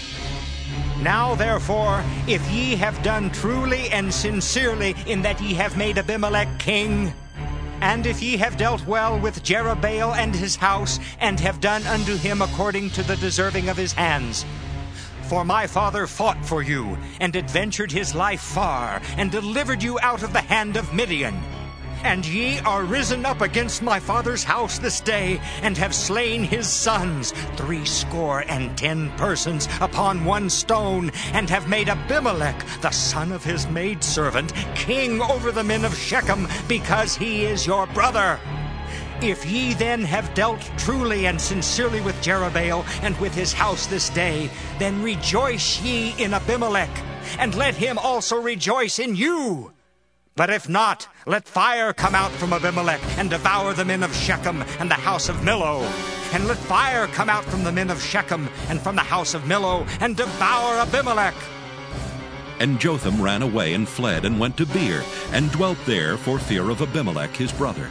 Now therefore, if ye have done truly and sincerely in that ye have made Abimelech king, and if ye have dealt well with Jerubbaal and his house, and have done unto him according to the deserving of his hands, for my father fought for you, and adventured his life far, and delivered you out of the hand of Midian. And ye are risen up against my father's house this day, and have slain his sons, threescore and ten persons, upon one stone, and have made Abimelech, the son of his maidservant, king over the men of Shechem, because he is your brother. If ye then have dealt truly and sincerely with Jerubbaal and with his house this day, then rejoice ye in Abimelech, and let him also rejoice in you. But if not, let fire come out from Abimelech, and devour the men of Shechem and the house of Millo. And let fire come out from the men of Shechem and from the house of Millo, and devour Abimelech. And Jotham ran away and fled, and went to Beer, and dwelt there for fear of Abimelech his brother.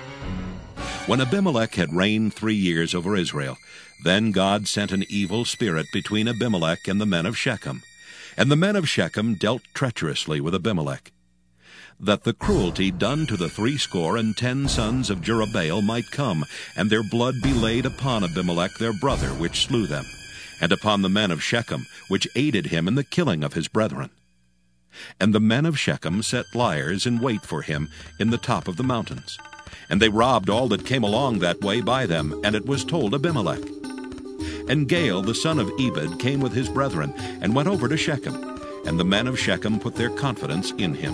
When Abimelech had reigned three years over Israel, then God sent an evil spirit between Abimelech and the men of Shechem. And the men of Shechem dealt treacherously with Abimelech, that the cruelty done to the threescore and ten sons of Jerubbaal might come, and their blood be laid upon Abimelech their brother, which slew them, and upon the men of Shechem, which aided him in the killing of his brethren. And the men of Shechem set liers in wait for him in the top of the mountains. And they robbed all that came along that way by them, and it was told Abimelech. And Gaal the son of Ebed came with his brethren, and went over to Shechem, and the men of Shechem put their confidence in him.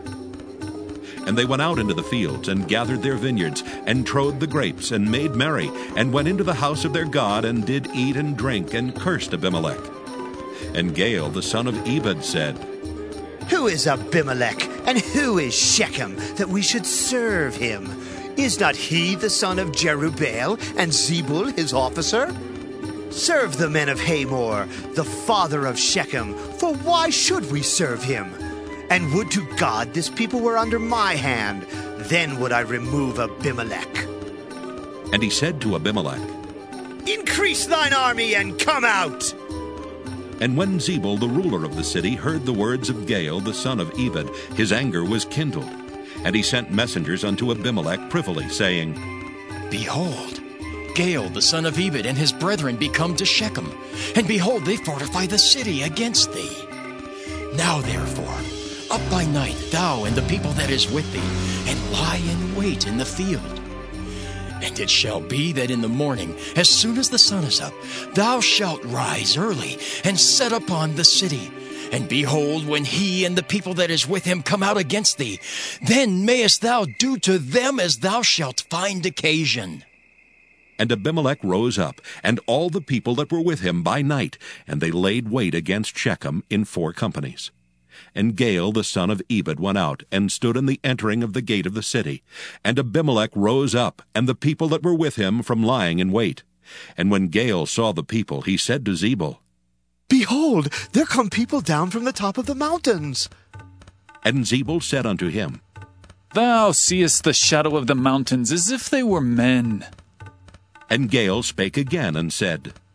And they went out into the fields, and gathered their vineyards, and trode the grapes, and made merry, and went into the house of their God, and did eat and drink, and cursed Abimelech. And Gaal the son of Ebed said, Who is Abimelech, and who is Shechem, that we should serve him? Is not he the son of Jerubbaal, and Zebul his officer? Serve the men of Hamor, the father of Shechem, for why should we serve him? And would to God this people were under my hand, then would I remove Abimelech. And he said to Abimelech, Increase thine army, and come out. And when Zebul the ruler of the city heard the words of Gaal the son of Ebed, his anger was kindled. And he sent messengers unto Abimelech privily, saying, Behold, Gaal the son of Ebed and his brethren be come to Shechem, and behold, they fortify the city against thee. Now therefore, up by night, thou and the people that is with thee, and lie in wait in the field. And it shall be that in the morning, as soon as the sun is up, thou shalt rise early, and set upon the city. And behold, when he and the people that is with him come out against thee, then mayest thou do to them as thou shalt find occasion. And Abimelech rose up, and all the people that were with him by night, and they laid wait against Shechem in four companies. And Gaal the son of Ebed went out, and stood in the entering of the gate of the city. And Abimelech rose up, and the people that were with him, from lying in wait. And when Gaal saw the people, he said to Zebul, Behold, there come people down from the top of the mountains. And Zebul said unto him, Thou seest the shadow of the mountains as if they were men. And Gaal spake again, and said,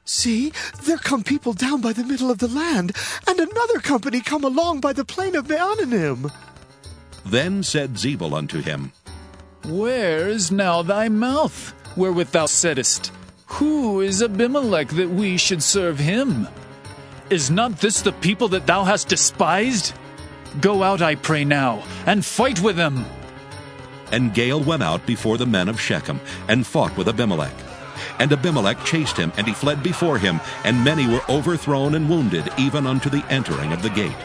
See, there come people down by the middle of the land, and another company come along by the plain of Meonanim. Then said Zebul unto him, Where is now thy mouth, wherewith thou saidst, Who is Abimelech that we should serve him? Is not this the people that thou hast despised? Go out, I pray now, and fight with them. And Gaal went out before the men of Shechem, and fought with Abimelech. And Abimelech chased him, and he fled before him, and many were overthrown and wounded, even unto the entering of the gate.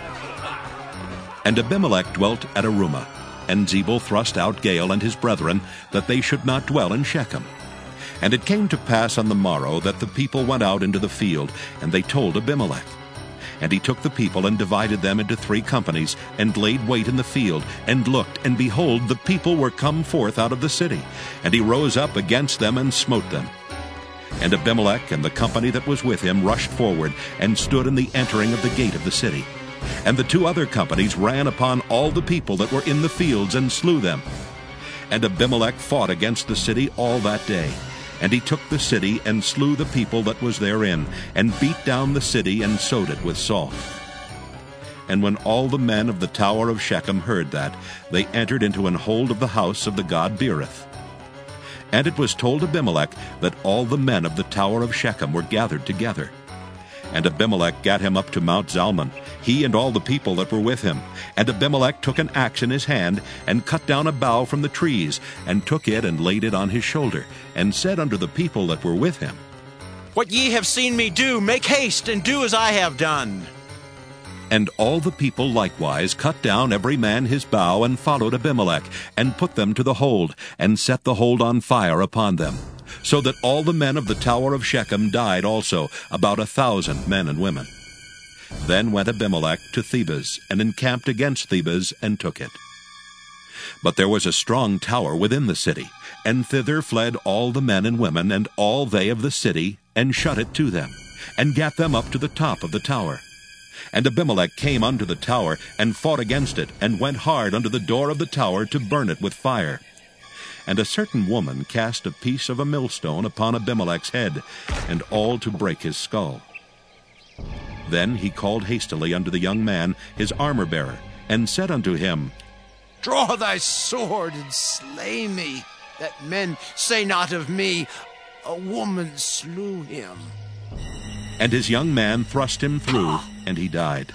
And Abimelech dwelt at Arumah, and Zebul thrust out Gaal and his brethren, that they should not dwell in Shechem. And it came to pass on the morrow that the people went out into the field, and they told Abimelech. And he took the people and divided them into three companies, and laid wait in the field, and looked, and behold, the people were come forth out of the city. And he rose up against them and smote them. And Abimelech and the company that was with him rushed forward, and stood in the entering of the gate of the city. And the two other companies ran upon all the people that were in the fields, and slew them. And Abimelech fought against the city all that day. And he took the city, and slew the people that was therein, and beat down the city, and sowed it with salt. And when all the men of the tower of Shechem heard that, they entered into an hold of the house of the god Beerith. And it was told Abimelech that all the men of the tower of Shechem were gathered together. And Abimelech gat him up to Mount Zalmon, he and all the people that were with him. And Abimelech took an axe in his hand, and cut down a bough from the trees, and took it and laid it on his shoulder, and said unto the people that were with him, What ye have seen me do, make haste, and do as I have done. And all the people likewise cut down every man his bough, and followed Abimelech, and put them to the hold, and set the hold on fire upon them. So that all the men of the tower of Shechem died also, about a thousand men and women. Then went Abimelech to Thebez, and encamped against Thebez, and took it. But there was a strong tower within the city, and thither fled all the men and women, and all they of the city, and shut it to them, and gat them up to the top of the tower. And Abimelech came unto the tower, and fought against it, and went hard unto the door of the tower to burn it with fire. And a certain woman cast a piece of a millstone upon Abimelech's head, and all to break his skull. Then he called hastily unto the young man his armor-bearer, and said unto him, Draw thy sword, and slay me, that men say not of me, A woman slew him. And his young man thrust him through, and he died.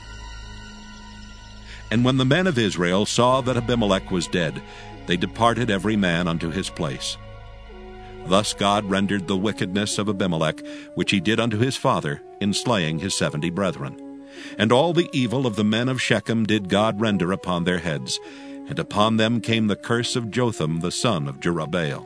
And when the men of Israel saw that Abimelech was dead, they departed every man unto his place. Thus God rendered the wickedness of Abimelech, which he did unto his father, in slaying his seventy brethren. And all the evil of the men of Shechem did God render upon their heads, and upon them came the curse of Jotham the son of Jerubbaal.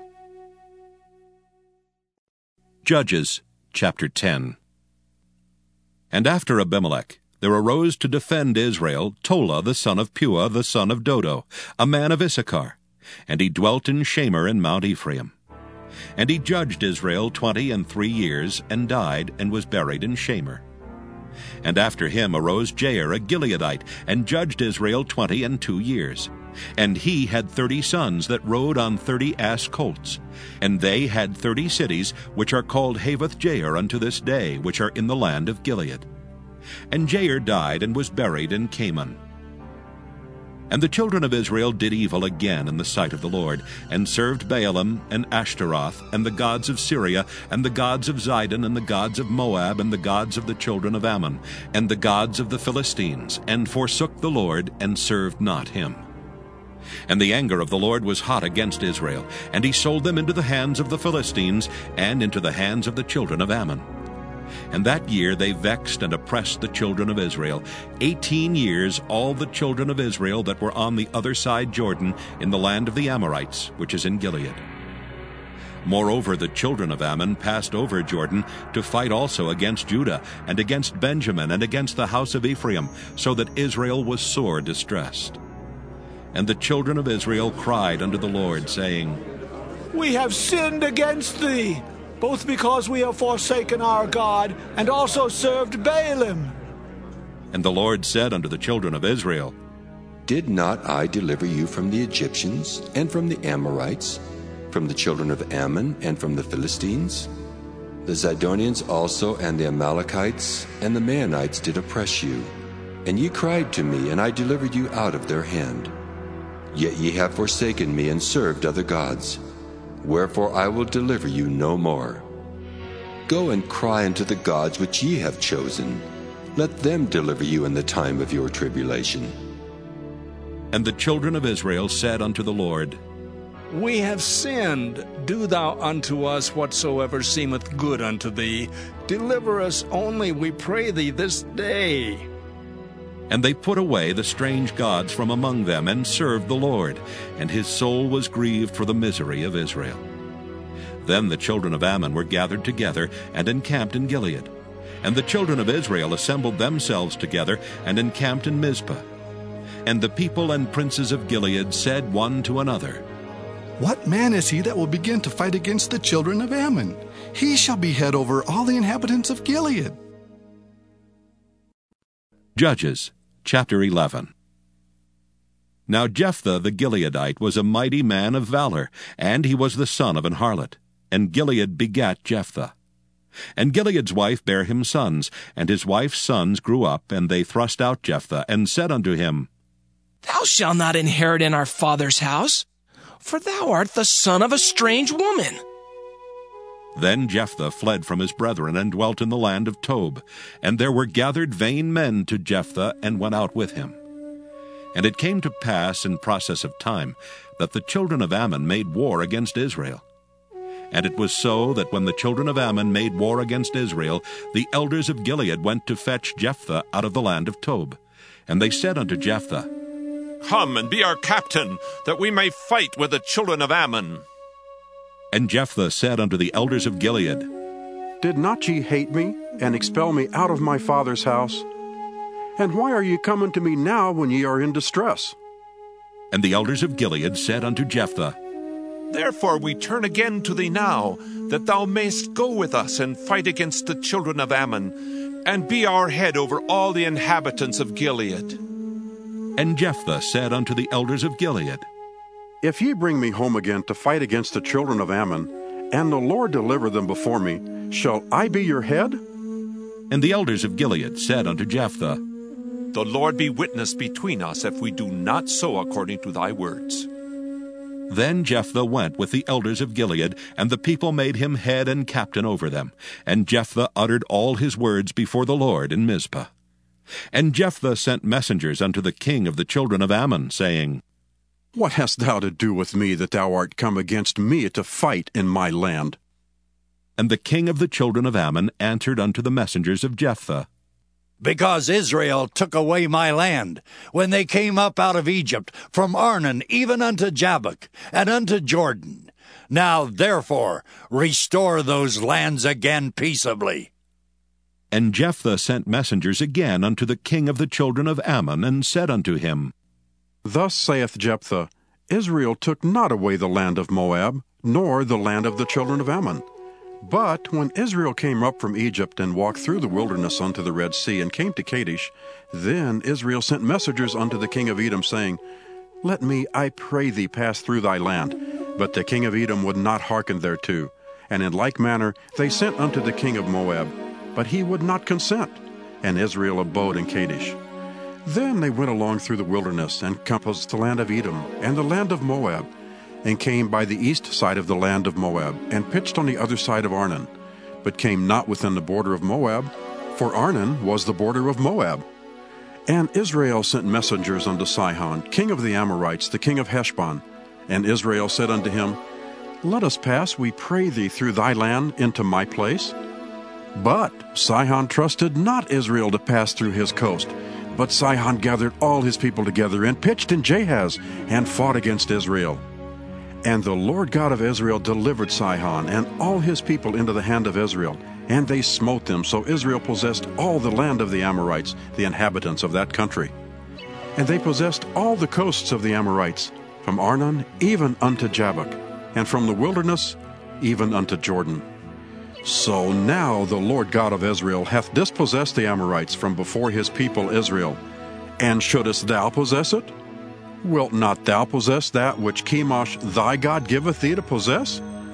Judges chapter ten. And after Abimelech there arose to defend Israel Tola the son of Puah the son of Dodo, a man of Issachar, and he dwelt in Shamir in Mount Ephraim. And he judged Israel twenty and three years, and died, and was buried in Shamir. And after him arose Jair a Gileadite, and judged Israel twenty and two years. And he had thirty sons that rode on thirty ass colts. And they had thirty cities, which are called Havoth Jair unto this day, which are in the land of Gilead. And Jair died, and was buried in Caman. And the children of Israel did evil again in the sight of the Lord, and served Baalim and Ashtaroth, and the gods of Syria, and the gods of Zidon, and the gods of Moab, and the gods of the children of Ammon, and the gods of the Philistines, and forsook the Lord, and served not him. And the anger of the Lord was hot against Israel, and he sold them into the hands of the Philistines, and into the hands of the children of Ammon. And that year they vexed and oppressed the children of Israel. Eighteen years all the children of Israel that were on the other side Jordan, in the land of the Amorites, which is in Gilead. Moreover, the children of Ammon passed over Jordan to fight also against Judah, and against Benjamin, and against the house of Ephraim, so that Israel was sore distressed. And the children of Israel cried unto the Lord, saying, We have sinned against thee, both because we have forsaken our God, and also served Baalim. And the Lord said unto the children of Israel, Did not I deliver you from the Egyptians, and from the Amorites, from the children of Ammon, and from the Philistines? The Zidonians also and the Amalekites and the Maonites did oppress you. And ye cried to me, and I delivered you out of their hand. Yet ye have forsaken me and served other gods. Wherefore I will deliver you no more. Go and cry unto the gods which ye have chosen. Let them deliver you in the time of your tribulation. And the children of Israel said unto the Lord, We have sinned. Do thou unto us whatsoever seemeth good unto thee. Deliver us only, we pray thee, this day. And they put away the strange gods from among them, and served the Lord, and his soul was grieved for the misery of Israel. Then the children of Ammon were gathered together, and encamped in Gilead. And the children of Israel assembled themselves together, and encamped in Mizpah. And the people and princes of Gilead said one to another, What man is he that will begin to fight against the children of Ammon? He shall be head over all the inhabitants of Gilead. Judges chapter eleven. Now Jephthah the Gileadite was a mighty man of valor, and he was the son of an harlot. And Gilead begat Jephthah. And Gilead's wife bare him sons, and his wife's sons grew up, and they thrust out Jephthah, and said unto him, Thou shalt not inherit in our father's house, for thou art the son of a strange woman. Then Jephthah fled from his brethren, and dwelt in the land of Tob. And there were gathered vain men to Jephthah, and went out with him. And it came to pass in process of time, that the children of Ammon made war against Israel. And it was so that when the children of Ammon made war against Israel, the elders of Gilead went to fetch Jephthah out of the land of Tob. And they said unto Jephthah, Come and be our captain, that we may fight with the children of Ammon. And Jephthah said unto the elders of Gilead, Did not ye hate me, and expel me out of my father's house? And why are ye coming to me now when ye are in distress? And the elders of Gilead said unto Jephthah, Therefore we turn again to thee now, that thou mayst go with us and fight against the children of Ammon, and be our head over all the inhabitants of Gilead. And Jephthah said unto the elders of Gilead, If ye bring me home again to fight against the children of Ammon, and the Lord deliver them before me, shall I be your head? And the elders of Gilead said unto Jephthah, The Lord be witness between us, if we do not so according to thy words. Then Jephthah went with the elders of Gilead, and the people made him head and captain over them. And Jephthah uttered all his words before the Lord in Mizpah. And Jephthah sent messengers unto the king of the children of Ammon, saying, What hast thou to do with me, that thou art come against me to fight in my land? And the king of the children of Ammon answered unto the messengers of Jephthah, Because Israel took away my land, when they came up out of Egypt, from Arnon even unto Jabbok, and unto Jordan. Now therefore restore those lands again peaceably. And Jephthah sent messengers again unto the king of the children of Ammon, and said unto him, Thus saith Jephthah, Israel took not away the land of Moab, nor the land of the children of Ammon. But when Israel came up from Egypt, and walked through the wilderness unto the Red Sea, and came to Kadesh, then Israel sent messengers unto the king of Edom, saying, Let me, I pray thee, pass through thy land. But the king of Edom would not hearken thereto. And in like manner they sent unto the king of Moab, but he would not consent. And Israel abode in Kadesh. Then they went along through the wilderness, and compassed the land of Edom, and the land of Moab, and came by the east side of the land of Moab, and pitched on the other side of Arnon, but came not within the border of Moab, for Arnon was the border of Moab. And Israel sent messengers unto Sihon, king of the Amorites, the king of Heshbon. And Israel said unto him, Let us pass, we pray thee, through thy land into my place. But Sihon trusted not Israel to pass through his coast. But Sihon gathered all his people together, and pitched in Jahaz, and fought against Israel. And the Lord God of Israel delivered Sihon and all his people into the hand of Israel, and they smote them, so Israel possessed all the land of the Amorites, the inhabitants of that country. And they possessed all the coasts of the Amorites, from Arnon even unto Jabbok, and from the wilderness even unto Jordan. So now the Lord God of Israel hath dispossessed the Amorites from before his people Israel. And shouldest thou possess it? Wilt not thou possess that which Chemosh thy God giveth thee to possess?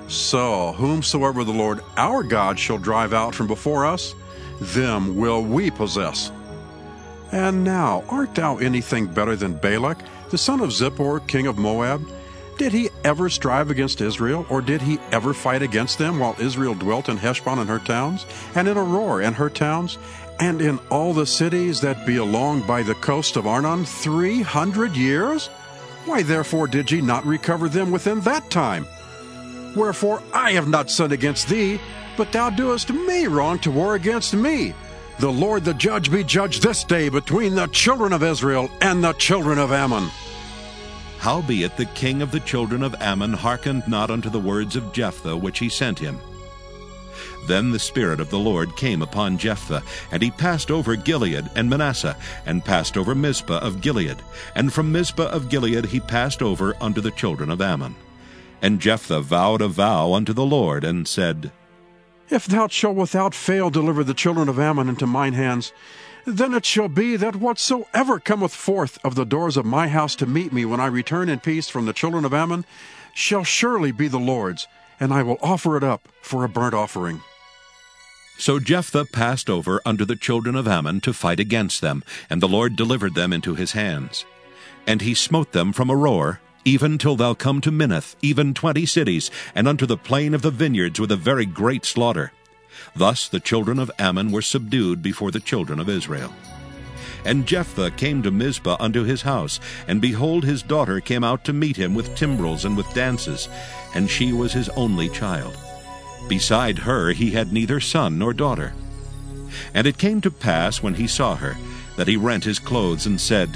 So whomsoever the Lord our God shall drive out from before us, them will we possess. And now, art thou anything better than Balak, the son of Zippor, king of Moab? Did he ever strive against Israel, or did he ever fight against them while Israel dwelt in Heshbon and her towns, and in Aroer and her towns, and in all the cities that be along by the coast of Arnon three hundred years? Why therefore did ye not recover them within that time? Wherefore I have not sinned against thee, but thou doest me wrong to war against me. The Lord the judge be judged this day between the children of Israel and the children of Ammon. Howbeit the king of the children of Ammon hearkened not unto the words of Jephthah which he sent him. Then the Spirit of the Lord came upon Jephthah, and he passed over Gilead and Manasseh, and passed over Mizpah of Gilead. And from Mizpah of Gilead he passed over unto the children of Ammon. And Jephthah vowed a vow unto the Lord, and said, If thou shalt without fail deliver the children of Ammon into mine hands, then it shall be that whatsoever cometh forth of the doors of my house to meet me when I return in peace from the children of Ammon shall surely be the Lord's, and I will offer it up for a burnt offering. So Jephthah passed over unto the children of Ammon to fight against them, and the Lord delivered them into his hands. And he smote them from Aroer, even till thou come to Minnith, even twenty cities, and unto the plain of the vineyards with a very great slaughter. Thus the children of Ammon were subdued before the children of Israel. And Jephthah came to Mizpah unto his house, and behold, his daughter came out to meet him with timbrels and with dances, and she was his only child. Beside her he had neither son nor daughter. And it came to pass, when he saw her, that he rent his clothes, and said,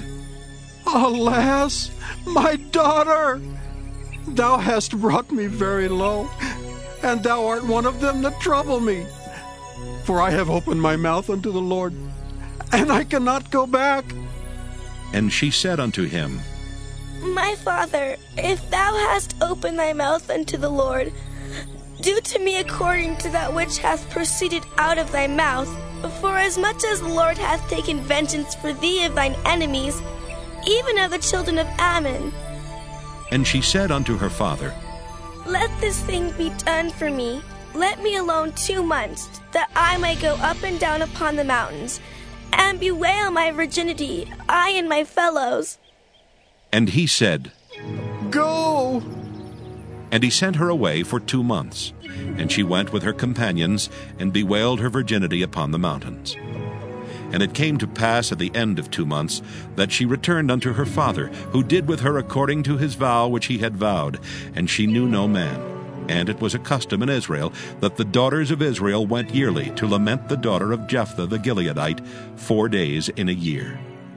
Alas, my daughter! Thou hast brought me very low, and thou art one of them that trouble me. For I have opened my mouth unto the Lord, and I cannot go back. And she said unto him, My father, if thou hast opened thy mouth unto the Lord, do to me according to that which hath proceeded out of thy mouth. For as much as the Lord hath taken vengeance for thee of thine enemies, even of the children of Ammon. And she said unto her father, Let this thing be done for me. Let me alone two months, that I may go up and down upon the mountains, and bewail my virginity, I and my fellows. And he said, Go! And he sent her away for two months. And she went with her companions, and bewailed her virginity upon the mountains. And it came to pass at the end of two months, that she returned unto her father, who did with her according to his vow which he had vowed, and she knew no man. And it was a custom in Israel, that the daughters of Israel went yearly to lament the daughter of Jephthah the Gileadite four days in a year.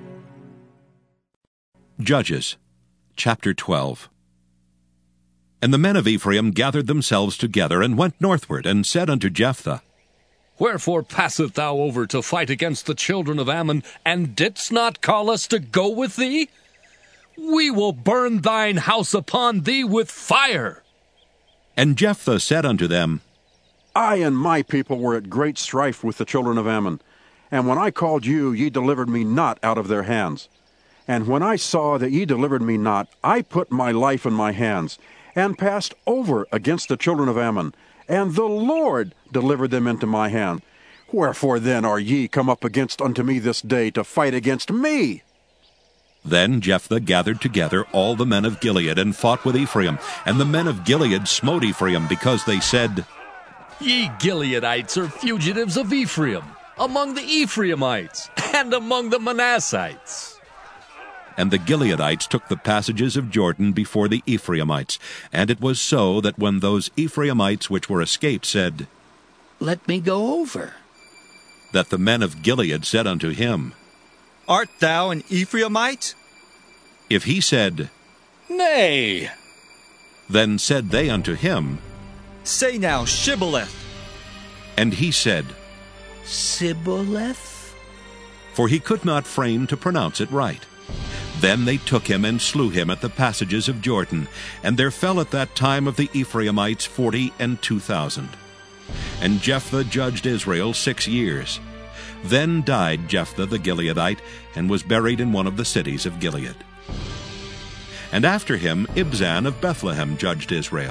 Judges chapter twelve. And the men of Ephraim gathered themselves together, and went northward, and said unto Jephthah, Wherefore passest thou over to fight against the children of Ammon, and didst not call us to go with thee? We will burn thine house upon thee with fire. And Jephthah said unto them, I and my people were at great strife with the children of Ammon, and when I called you, ye delivered me not out of their hands. And when I saw that ye delivered me not, I put my life in my hands, and passed over against the children of Ammon, and the Lord delivered them into my hand. Wherefore then are ye come up against unto me this day to fight against me? Then Jephthah gathered together all the men of Gilead, and fought with Ephraim. And the men of Gilead smote Ephraim, because they said, Ye Gileadites are fugitives of Ephraim, among the Ephraimites, and among the Manassites. And the Gileadites took the passages of Jordan before the Ephraimites. And it was so that when those Ephraimites which were escaped said, Let me go over, that the men of Gilead said unto him, Art thou an Ephraimite? If he said, Nay, then said they unto him, Say now, Shibboleth. And he said, Sibboleth? For he could not frame to pronounce it right. Then they took him and slew him at the passages of Jordan, and there fell at that time of the Ephraimites forty and two thousand. And Jephthah judged Israel six years. Then died Jephthah the Gileadite, and was buried in one of the cities of Gilead. And after him Ibzan of Bethlehem judged Israel.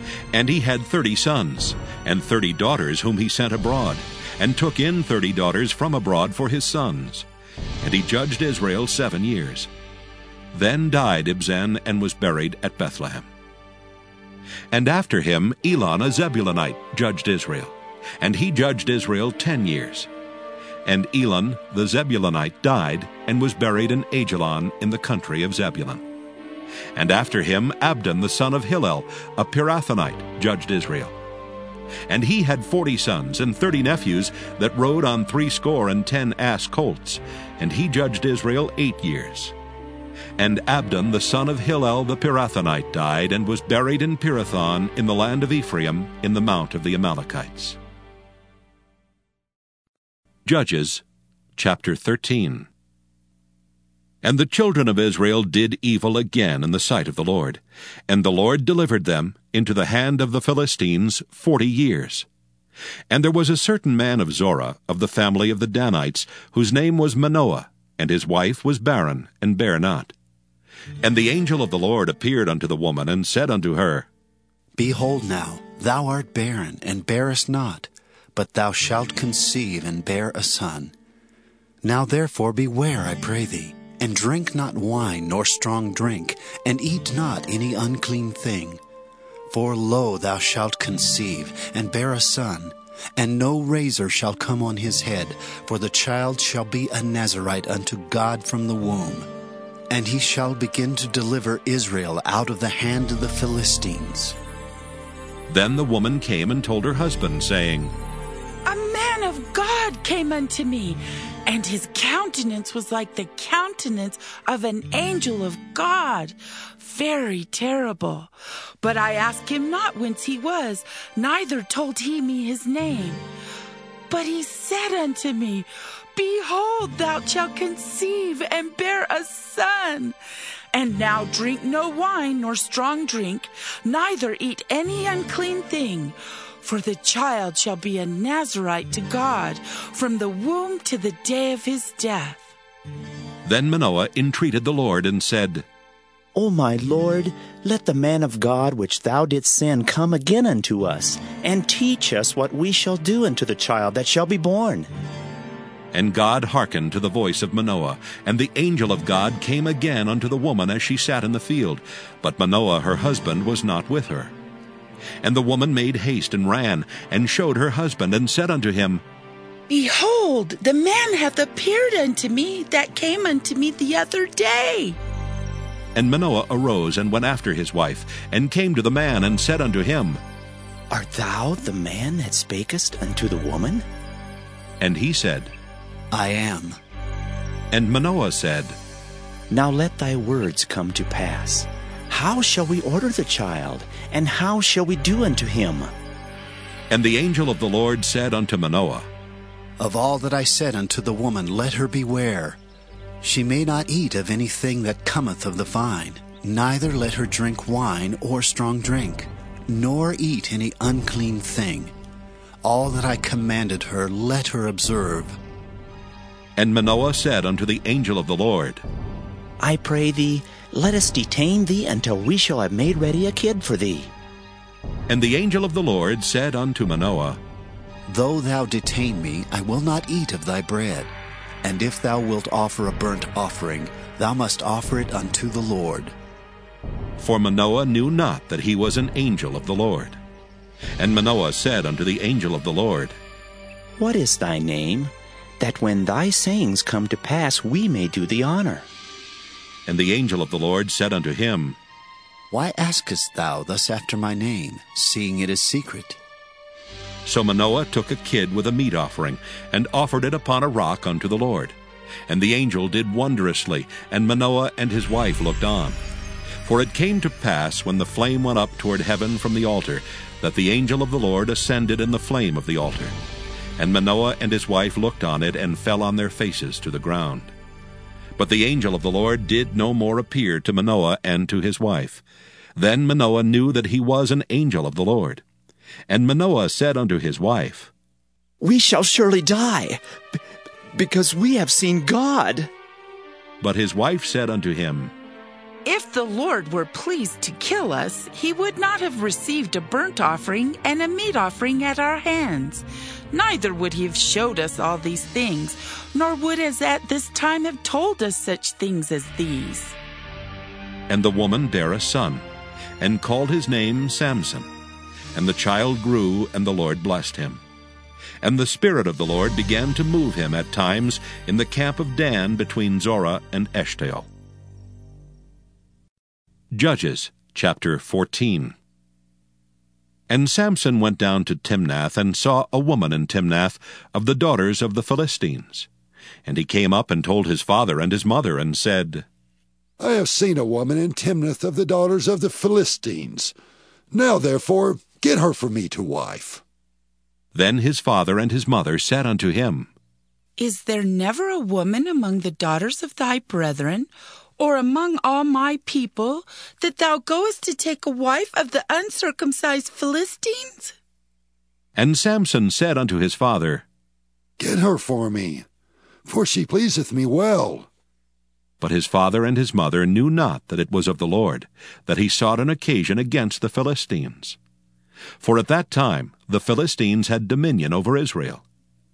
And he had thirty sons, and thirty daughters whom he sent abroad, and took in thirty daughters from abroad for his sons. And he judged Israel seven years. Then died Ibzan, and was buried at Bethlehem. And after him Elon a Zebulunite judged Israel, and he judged Israel ten years. And Elon the Zebulunite died, and was buried in Ajalon in the country of Zebulun. And after him Abdon the son of Hillel, a Pirathonite, judged Israel. And he had forty sons and thirty nephews that rode on threescore and ten ass colts, and he judged Israel eight years. And Abdon the son of Hillel the Pirathonite died, and was buried in Pirathon in the land of Ephraim, in the mount of the Amalekites. Judges chapter thirteen. And the children of Israel did evil again in the sight of the Lord, and the Lord delivered them into the hand of the Philistines forty years. And there was a certain man of Zorah, of the family of the Danites, whose name was Manoah, and his wife was barren, and bare not. And the angel of the Lord appeared unto the woman, and said unto her, Behold now, thou art barren, and bearest not, but thou shalt conceive, and bear a son. Now therefore beware, I pray thee, and drink not wine nor strong drink, and eat not any unclean thing. For lo, thou shalt conceive, and bear a son, and no razor shall come on his head, for the child shall be a Nazarite unto God from the womb. And he shall begin to deliver Israel out of the hand of the Philistines. Then the woman came and told her husband, saying, A man of God came unto me, and his countenance was like the countenance of an angel of God, very terrible. But I asked him not whence he was, neither told he me his name. But he said unto me, Behold, thou shalt conceive and bear a son. And now drink no wine nor strong drink, neither eat any unclean thing. For the child shall be a Nazarite to God from the womb to the day of his death. Then Manoah entreated the Lord, and said, O my Lord, let the man of God which thou didst send come again unto us, and teach us what we shall do unto the child that shall be born. And God hearkened to the voice of Manoah, and the angel of God came again unto the woman as she sat in the field. But Manoah her husband was not with her. And the woman made haste and ran, and showed her husband, and said unto him, Behold, the man hath appeared unto me that came unto me the other day. And Manoah arose, and went after his wife, and came to the man, and said unto him, Art thou the man that spakest unto the woman? And he said, I am. And Manoah said, Now let thy words come to pass. How shall we order the child, and how shall we do unto him? And the angel of the Lord said unto Manoah, Of all that I said unto the woman, let her beware. She may not eat of anything that cometh of the vine, neither let her drink wine or strong drink, nor eat any unclean thing. All that I commanded her, let her observe. And Manoah said unto the angel of the Lord, I pray thee, let us detain thee until we shall have made ready a kid for thee. And the angel of the Lord said unto Manoah, Though thou detain me, I will not eat of thy bread. And if thou wilt offer a burnt offering, thou must offer it unto the Lord. For Manoah knew not that he was an angel of the Lord. And Manoah said unto the angel of the Lord, What is thy name, that when thy sayings come to pass we may do thee honor? And the angel of the Lord said unto him, Why askest thou thus after my name, seeing it is secret? So Manoah took a kid with a meat offering, and offered it upon a rock unto the Lord. And the angel did wondrously, and Manoah and his wife looked on. For it came to pass, when the flame went up toward heaven from the altar, that the angel of the Lord ascended in the flame of the altar. And Manoah and his wife looked on it, and fell on their faces to the ground. But the angel of the Lord did no more appear to Manoah and to his wife. Then Manoah knew that he was an angel of the Lord. And Manoah said unto his wife, We shall surely die, b- because we have seen God. But his wife said unto him, If the Lord were pleased to kill us, he would not have received a burnt offering and a meat offering at our hands. Neither would he have showed us all these things, nor would as at this time have told us such things as these. And the woman bare a son, and called his name Samson. And the child grew, and the Lord blessed him. And the Spirit of the Lord began to move him at times in the camp of Dan between Zorah and Eshtaol. Judges chapter fourteen. And Samson went down to Timnath, and saw a woman in Timnath of the daughters of the Philistines. And he came up and told his father and his mother, and said, I have seen a woman in Timnath of the daughters of the Philistines. Now therefore get her for me to wife. Then his father and his mother said unto him, Is there never a woman among the daughters of thy brethren, or among all my people, that thou goest to take a wife of the uncircumcised Philistines? And Samson said unto his father, Get her for me, for she pleaseth me well. But his father and his mother knew not that it was of the Lord, that he sought an occasion against the Philistines. For at that time the Philistines had dominion over Israel.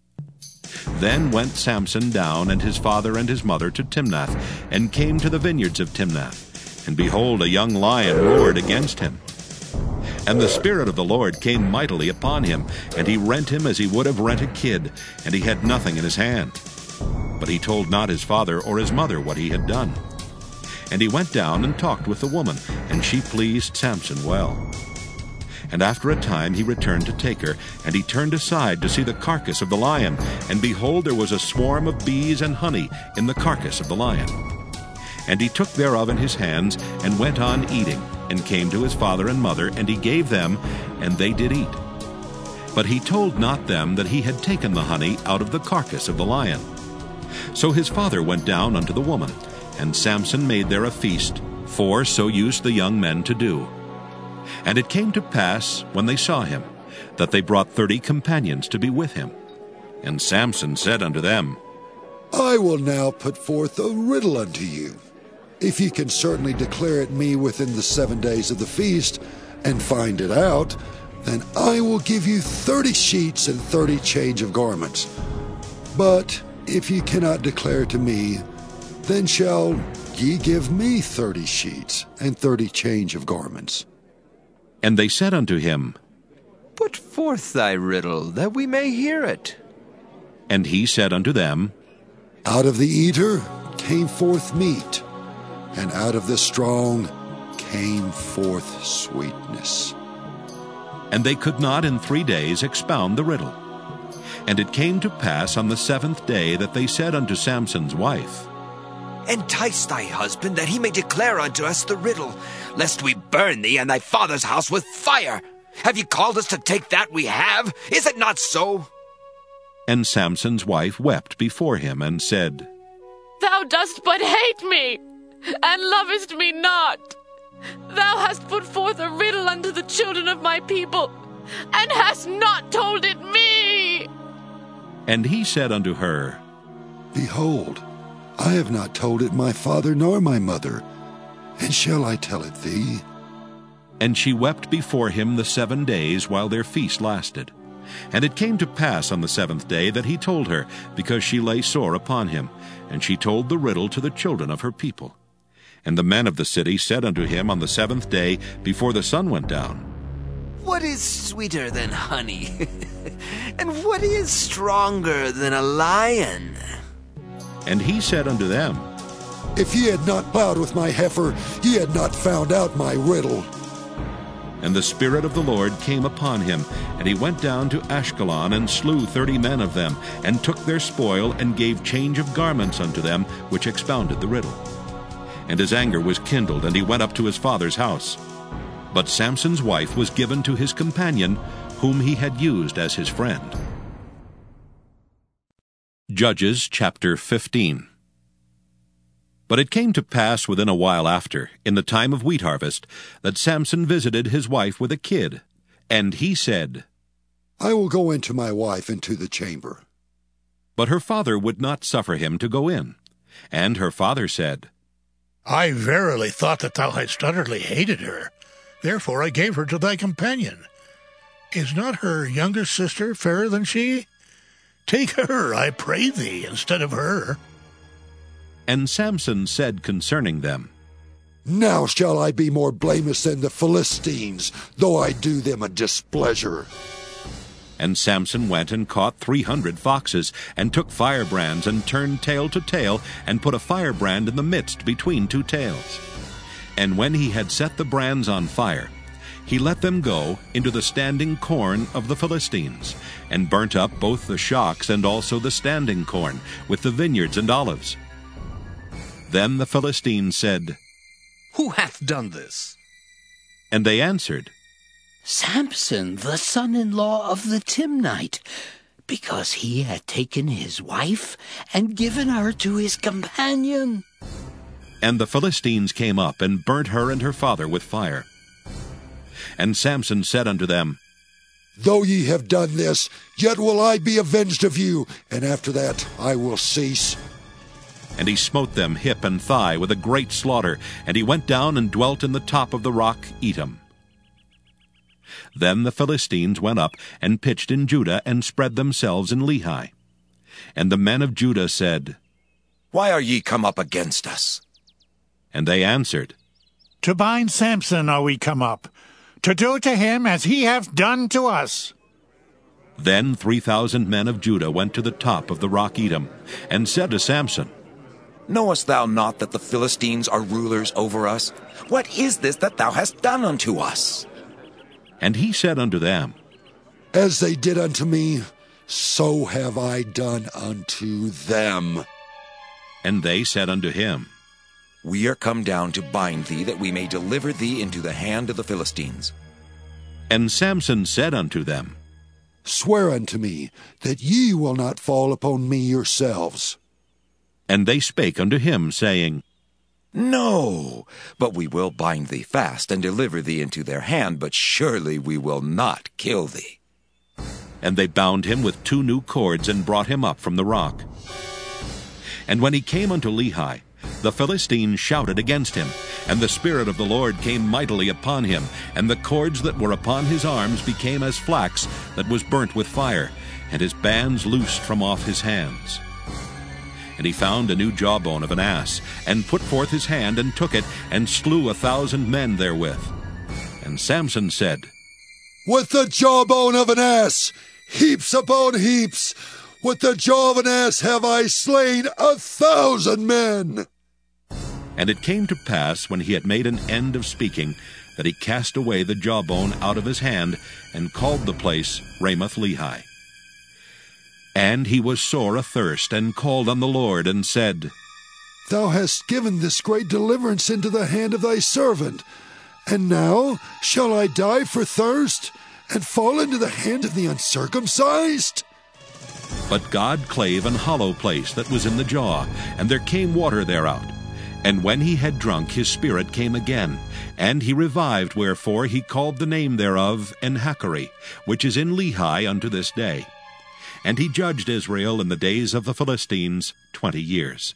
Then went Samson down and his father and his mother to Timnath, and came to the vineyards of Timnath. And behold, a young lion roared against him. And the Spirit of the Lord came mightily upon him, and he rent him as he would have rent a kid, and he had nothing in his hand. But he told not his father or his mother what he had done. And he went down and talked with the woman, and she pleased Samson well. And after a time he returned to take her, and he turned aside to see the carcass of the lion, and behold, there was a swarm of bees and honey in the carcass of the lion. And he took thereof in his hands, and went on eating, and came to his father and mother, and he gave them, and they did eat. But he told not them that he had taken the honey out of the carcass of the lion. So his father went down unto the woman, and Samson made there a feast, for so used the young men to do. And it came to pass, when they saw him, that they brought thirty companions to be with him. And Samson said unto them, I will now put forth a riddle unto you. If ye can certainly declare it me within the seven days of the feast, and find it out, then I will give you thirty sheets and thirty change of garments. But if ye cannot declare to me, then shall ye give me thirty sheets and thirty change of garments. And they said unto him, Put forth thy riddle, that we may hear it. And he said unto them, Out of the eater came forth meat, and out of the strong came forth sweetness. And they could not in three days expound the riddle. And it came to pass on the seventh day that they said unto Samson's wife, Entice thy husband, that he may declare unto us the riddle, lest we burn thee and thy father's house with fire. Have ye called us to take that we have? Is it not so? And Samson's wife wept before him, and said, Thou dost but hate me, and lovest me not. Thou hast put forth a riddle unto the children of my people, and hast not told it me. And he said unto her, Behold, I have not told it my father nor my mother, and shall I tell it thee? And she wept before him the seven days while their feast lasted. And it came to pass on the seventh day that he told her, because she lay sore upon him. And she told the riddle to the children of her people. And the men of the city said unto him on the seventh day, before the sun went down, What is sweeter than honey? And what is stronger than a lion? And he said unto them, If ye had not plowed with my heifer, ye had not found out my riddle. And the Spirit of the Lord came upon him, and he went down to Ashkelon, and slew thirty men of them, and took their spoil, and gave change of garments unto them, which expounded the riddle. And his anger was kindled, and he went up to his father's house. But Samson's wife was given to his companion, whom he had used as his friend. Judges chapter fifteen. But it came to pass within a while after, in the time of wheat harvest, that Samson visited his wife with a kid. And he said, I will go into my wife into the chamber. But her father would not suffer him to go in. And her father said, I verily thought that thou hadst utterly hated her. Therefore I gave her to thy companion. Is not her younger sister fairer than she? Take her, I pray thee, instead of her. And Samson said concerning them, Now shall I be more blameless than the Philistines, though I do them a displeasure. And Samson went and caught three hundred foxes, and took firebrands, and turned tail to tail, and put a firebrand in the midst between two tails. And when he had set the brands on fire, he let them go into the standing corn of the Philistines, and burnt up both the shocks and also the standing corn, with the vineyards and olives. Then the Philistines said, Who hath done this? And they answered, Samson, the son-in-law of the Timnite, because he had taken his wife and given her to his companion. And the Philistines came up and burnt her and her father with fire. And Samson said unto them, Though ye have done this, yet will I be avenged of you, and after that I will cease. And he smote them hip and thigh with a great slaughter, and he went down and dwelt in the top of the rock Etam. Then the Philistines went up and pitched in Judah, and spread themselves in Lehi. And the men of Judah said, Why are ye come up against us? And they answered, To bind Samson are we come up, to do to him as he hath done to us. Then three thousand men of Judah went to the top of the rock Etam, and said to Samson, Knowest thou not that the Philistines are rulers over us? What is this that thou hast done unto us? And he said unto them, As they did unto me, so have I done unto them. And they said unto him, We are come down to bind thee, that we may deliver thee into the hand of the Philistines. And Samson said unto them, Swear unto me that ye will not fall upon me yourselves. And they spake unto him, saying, No, but we will bind thee fast, and deliver thee into their hand, but surely we will not kill thee. And they bound him with two new cords, and brought him up from the rock. And when he came unto Lehi, the Philistines shouted against him, and the Spirit of the Lord came mightily upon him, and the cords that were upon his arms became as flax that was burnt with fire, and his bands loosed from off his hands. And he found a new jawbone of an ass, and put forth his hand, and took it, and slew a thousand men therewith. And Samson said, With the jawbone of an ass, heaps upon heaps, with the jaw of an ass have I slain a thousand men. And it came to pass, when he had made an end of speaking, that he cast away the jawbone out of his hand, and called the place Ramath-Lehi. And he was sore athirst, and called on the Lord, and said, Thou hast given this great deliverance into the hand of thy servant, and now shall I die for thirst, and fall into the hand of the uncircumcised? But God clave an hollow place that was in the jaw, and there came water thereout. And when he had drunk, his spirit came again, and he revived, wherefore he called the name thereof Enhakkore, which is in Lehi unto this day. And he judged Israel in the days of the Philistines twenty years.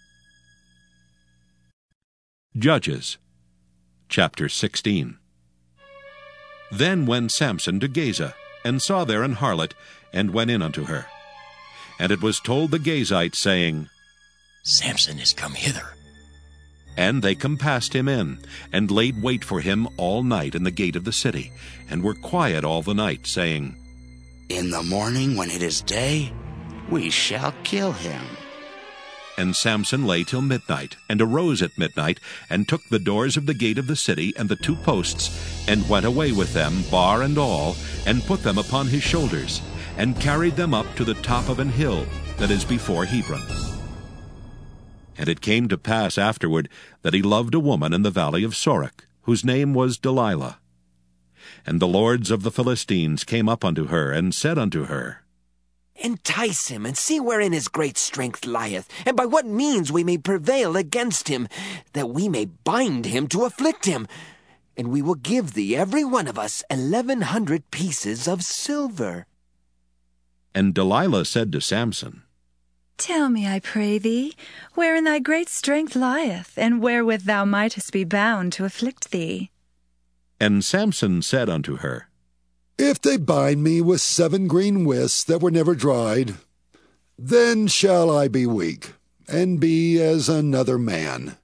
Judges chapter sixteen. Then went Samson to Gaza, and saw there an harlot, and went in unto her. And it was told the Gazites, saying, Samson is come hither. And they compassed him in, and laid wait for him all night in the gate of the city, and were quiet all the night, saying, In the morning, when it is day, we shall kill him. And Samson lay till midnight, and arose at midnight, and took the doors of the gate of the city and the two posts, and went away with them, bar and all, and put them upon his shoulders, and carried them up to the top of an hill that is before Hebron. And it came to pass afterward that he loved a woman in the valley of Sorek, whose name was Delilah. And the lords of the Philistines came up unto her, and said unto her, Entice him, and see wherein his great strength lieth, and by what means we may prevail against him, that we may bind him to afflict him. And we will give thee every one of us eleven hundred pieces of silver. And Delilah said to Samson, Tell me, I pray thee, wherein thy great strength lieth, and wherewith thou mightest be bound to afflict thee. And Samson said unto her, If they bind me with seven green withs that were never dried, then shall I be weak, and be as another man.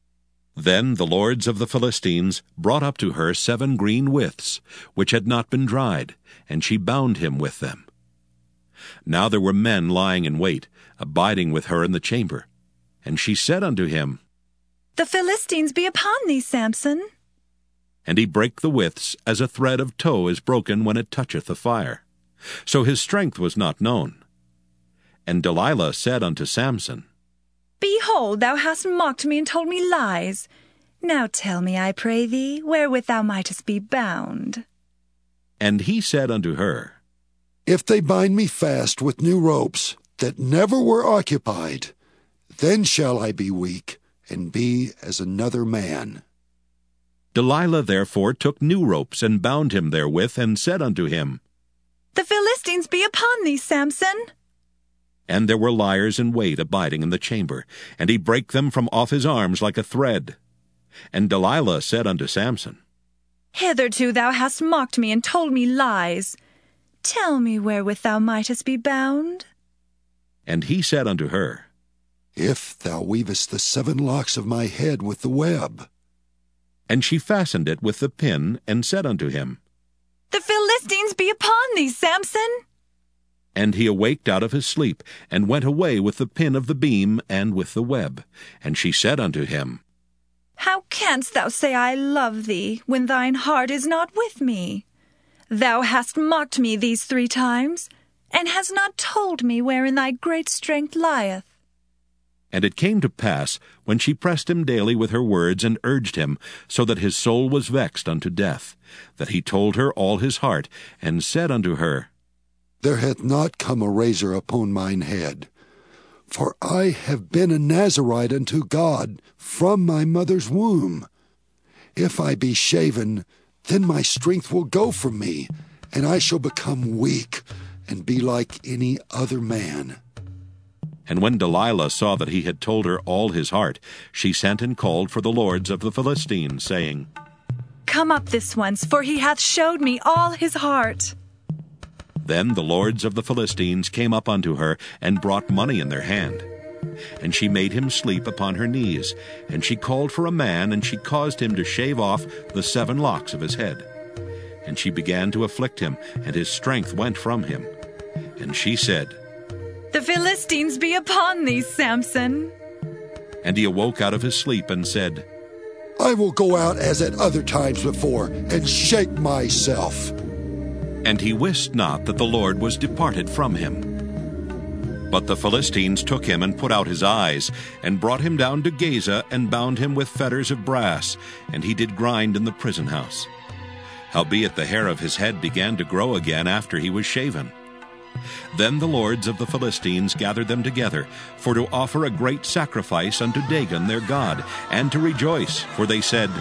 Then the lords of the Philistines brought up to her seven green withs, which had not been dried, and she bound him with them. Now there were men lying in wait, abiding with her in the chamber. And she said unto him, The Philistines be upon thee, Samson. And he brake the withs, as a thread of tow is broken when it toucheth the fire. So his strength was not known. And Delilah said unto Samson, Behold, thou hast mocked me and told me lies. Now tell me, I pray thee, wherewith thou mightest be bound. And he said unto her, If they bind me fast with new ropes that never were occupied, then shall I be weak, and be as another man. Delilah therefore took new ropes, and bound him therewith, and said unto him, The Philistines be upon thee, Samson. And there were liers in wait abiding in the chamber, and he brake them from off his arms like a thread. And Delilah said unto Samson, Hitherto thou hast mocked me and told me lies. Tell me wherewith thou mightest be bound. And he said unto her, If thou weavest the seven locks of my head with the web. And she fastened it with the pin, and said unto him, The Philistines be upon thee, Samson. And he awaked out of his sleep, and went away with the pin of the beam, and with the web. And she said unto him, How canst thou say I love thee, when thine heart is not with me? Thou hast mocked me these three times, and hast not told me wherein thy great strength lieth. And it came to pass, when she pressed him daily with her words, and urged him, so that his soul was vexed unto death, that he told her all his heart, and said unto her, There hath not come a razor upon mine head, for I have been a Nazarite unto God from my mother's womb. If I be shaven, then my strength will go from me, and I shall become weak, and be like any other man. And when Delilah saw that he had told her all his heart, she sent and called for the lords of the Philistines, saying, Come up this once, for he hath showed me all his heart. Then the lords of the Philistines came up unto her, and brought money in their hand. And she made him sleep upon her knees, and she called for a man, and she caused him to shave off the seven locks of his head. And she began to afflict him, and his strength went from him. And she said, The Philistines be upon thee, Samson. And he awoke out of his sleep, and said, I will go out as at other times before, and shake myself. And he wist not that the Lord was departed from him. But the Philistines took him, and put out his eyes, and brought him down to Gaza, and bound him with fetters of brass, and he did grind in the prison house. Howbeit the hair of his head began to grow again after he was shaven. Then the lords of the Philistines gathered them together, for to offer a great sacrifice unto Dagon their god, and to rejoice, for they said,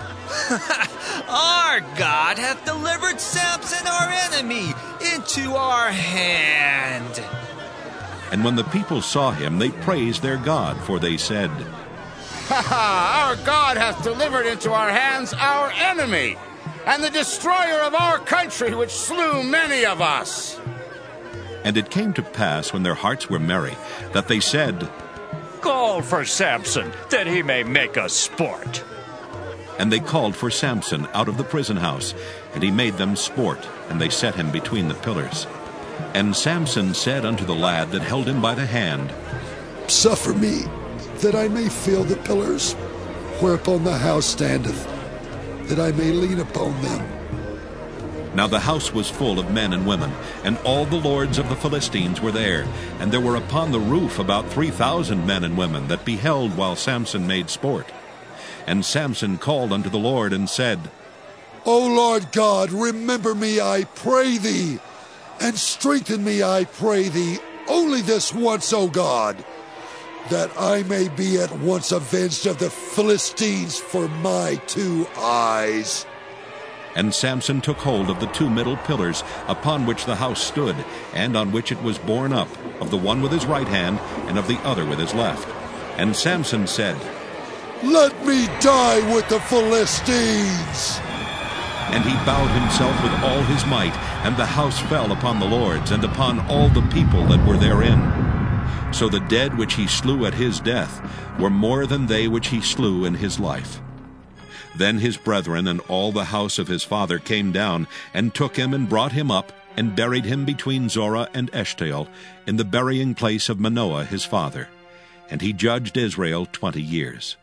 Our God hath delivered Samson our enemy into our hand. And when the people saw him, they praised their God, for they said, Ha ha! Our God hath delivered into our hands our enemy, and the destroyer of our country, which slew many of us. And it came to pass, when their hearts were merry, that they said, Call for Samson, that he may make us sport. And they called for Samson out of the prison house, and he made them sport, and they set him between the pillars. And Samson said unto the lad that held him by the hand, Suffer me, that I may feel the pillars, whereupon the house standeth, that I may lean upon them. Now the house was full of men and women, and all the lords of the Philistines were there, and there were upon the roof about three thousand men and women that beheld while Samson made sport. And Samson called unto the Lord, and said, O Lord God, remember me, I pray thee, and strengthen me, I pray thee, only this once, O God, that I may be at once avenged of the Philistines for my two eyes. And Samson took hold of the two middle pillars upon which the house stood, and on which it was borne up, of the one with his right hand, and of the other with his left. And Samson said, "Let me die with the Philistines!" And he bowed himself with all his might, and the house fell upon the lords, and upon all the people that were therein. So the dead which he slew at his death were more than they which he slew in his life. Then his brethren and all the house of his father came down, and took him, and brought him up, and buried him between Zorah and Eshtaol, in the burying place of Manoah his father. And he judged Israel twenty years.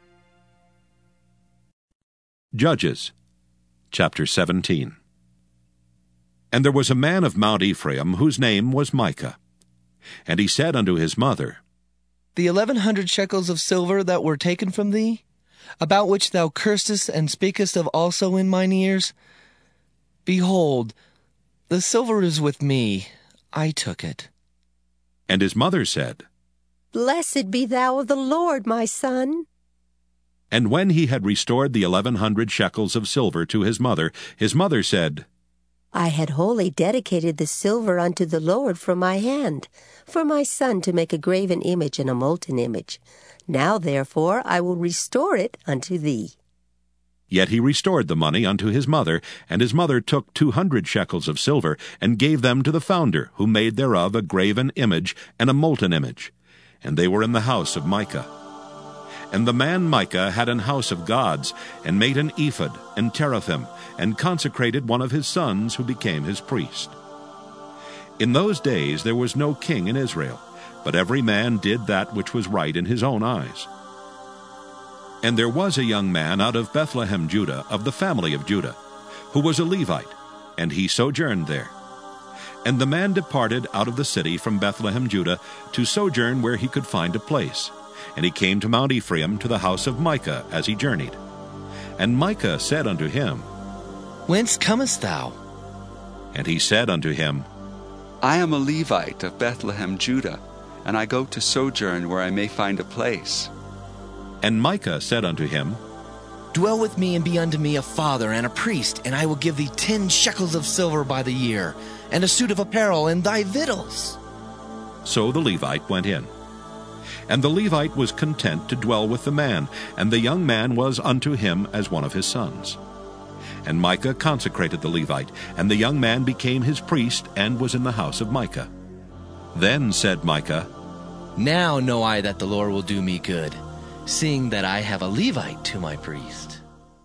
Judges chapter seventeen. And there was a man of Mount Ephraim, whose name was Micah. And he said unto his mother, The eleven hundred shekels of silver that were taken from thee, about which thou cursedst and speakest of also in mine ears, behold, the silver is with me, I took it. And his mother said, Blessed be thou of the Lord, my son. And when he had restored the eleven hundred shekels of silver to his mother, his mother said, I had wholly dedicated the silver unto the Lord from my hand, for my son to make a graven image and a molten image. Now therefore I will restore it unto thee. Yet he restored the money unto his mother, and his mother took two hundred shekels of silver, and gave them to the founder, who made thereof a graven image and a molten image. And they were in the house of Micah. And the man Micah had an house of gods, and made an ephod and teraphim, and consecrated one of his sons, who became his priest. In those days there was no king in Israel, but every man did that which was right in his own eyes. And there was a young man out of Bethlehem, Judah, of the family of Judah, who was a Levite, and he sojourned there. And the man departed out of the city from Bethlehem, Judah, to sojourn where he could find a place. And he came to Mount Ephraim, to the house of Micah, as he journeyed. And Micah said unto him, Whence comest thou? And he said unto him, I am a Levite of Bethlehem, Judah, and I go to sojourn where I may find a place. And Micah said unto him, Dwell with me, and be unto me a father and a priest, and I will give thee ten shekels of silver by the year, and a suit of apparel, and thy victuals. So the Levite went in. And the Levite was content to dwell with the man, and the young man was unto him as one of his sons. And Micah consecrated the Levite, and the young man became his priest, and was in the house of Micah. Then said Micah, Now know I that the Lord will do me good, seeing that I have a Levite to my priest.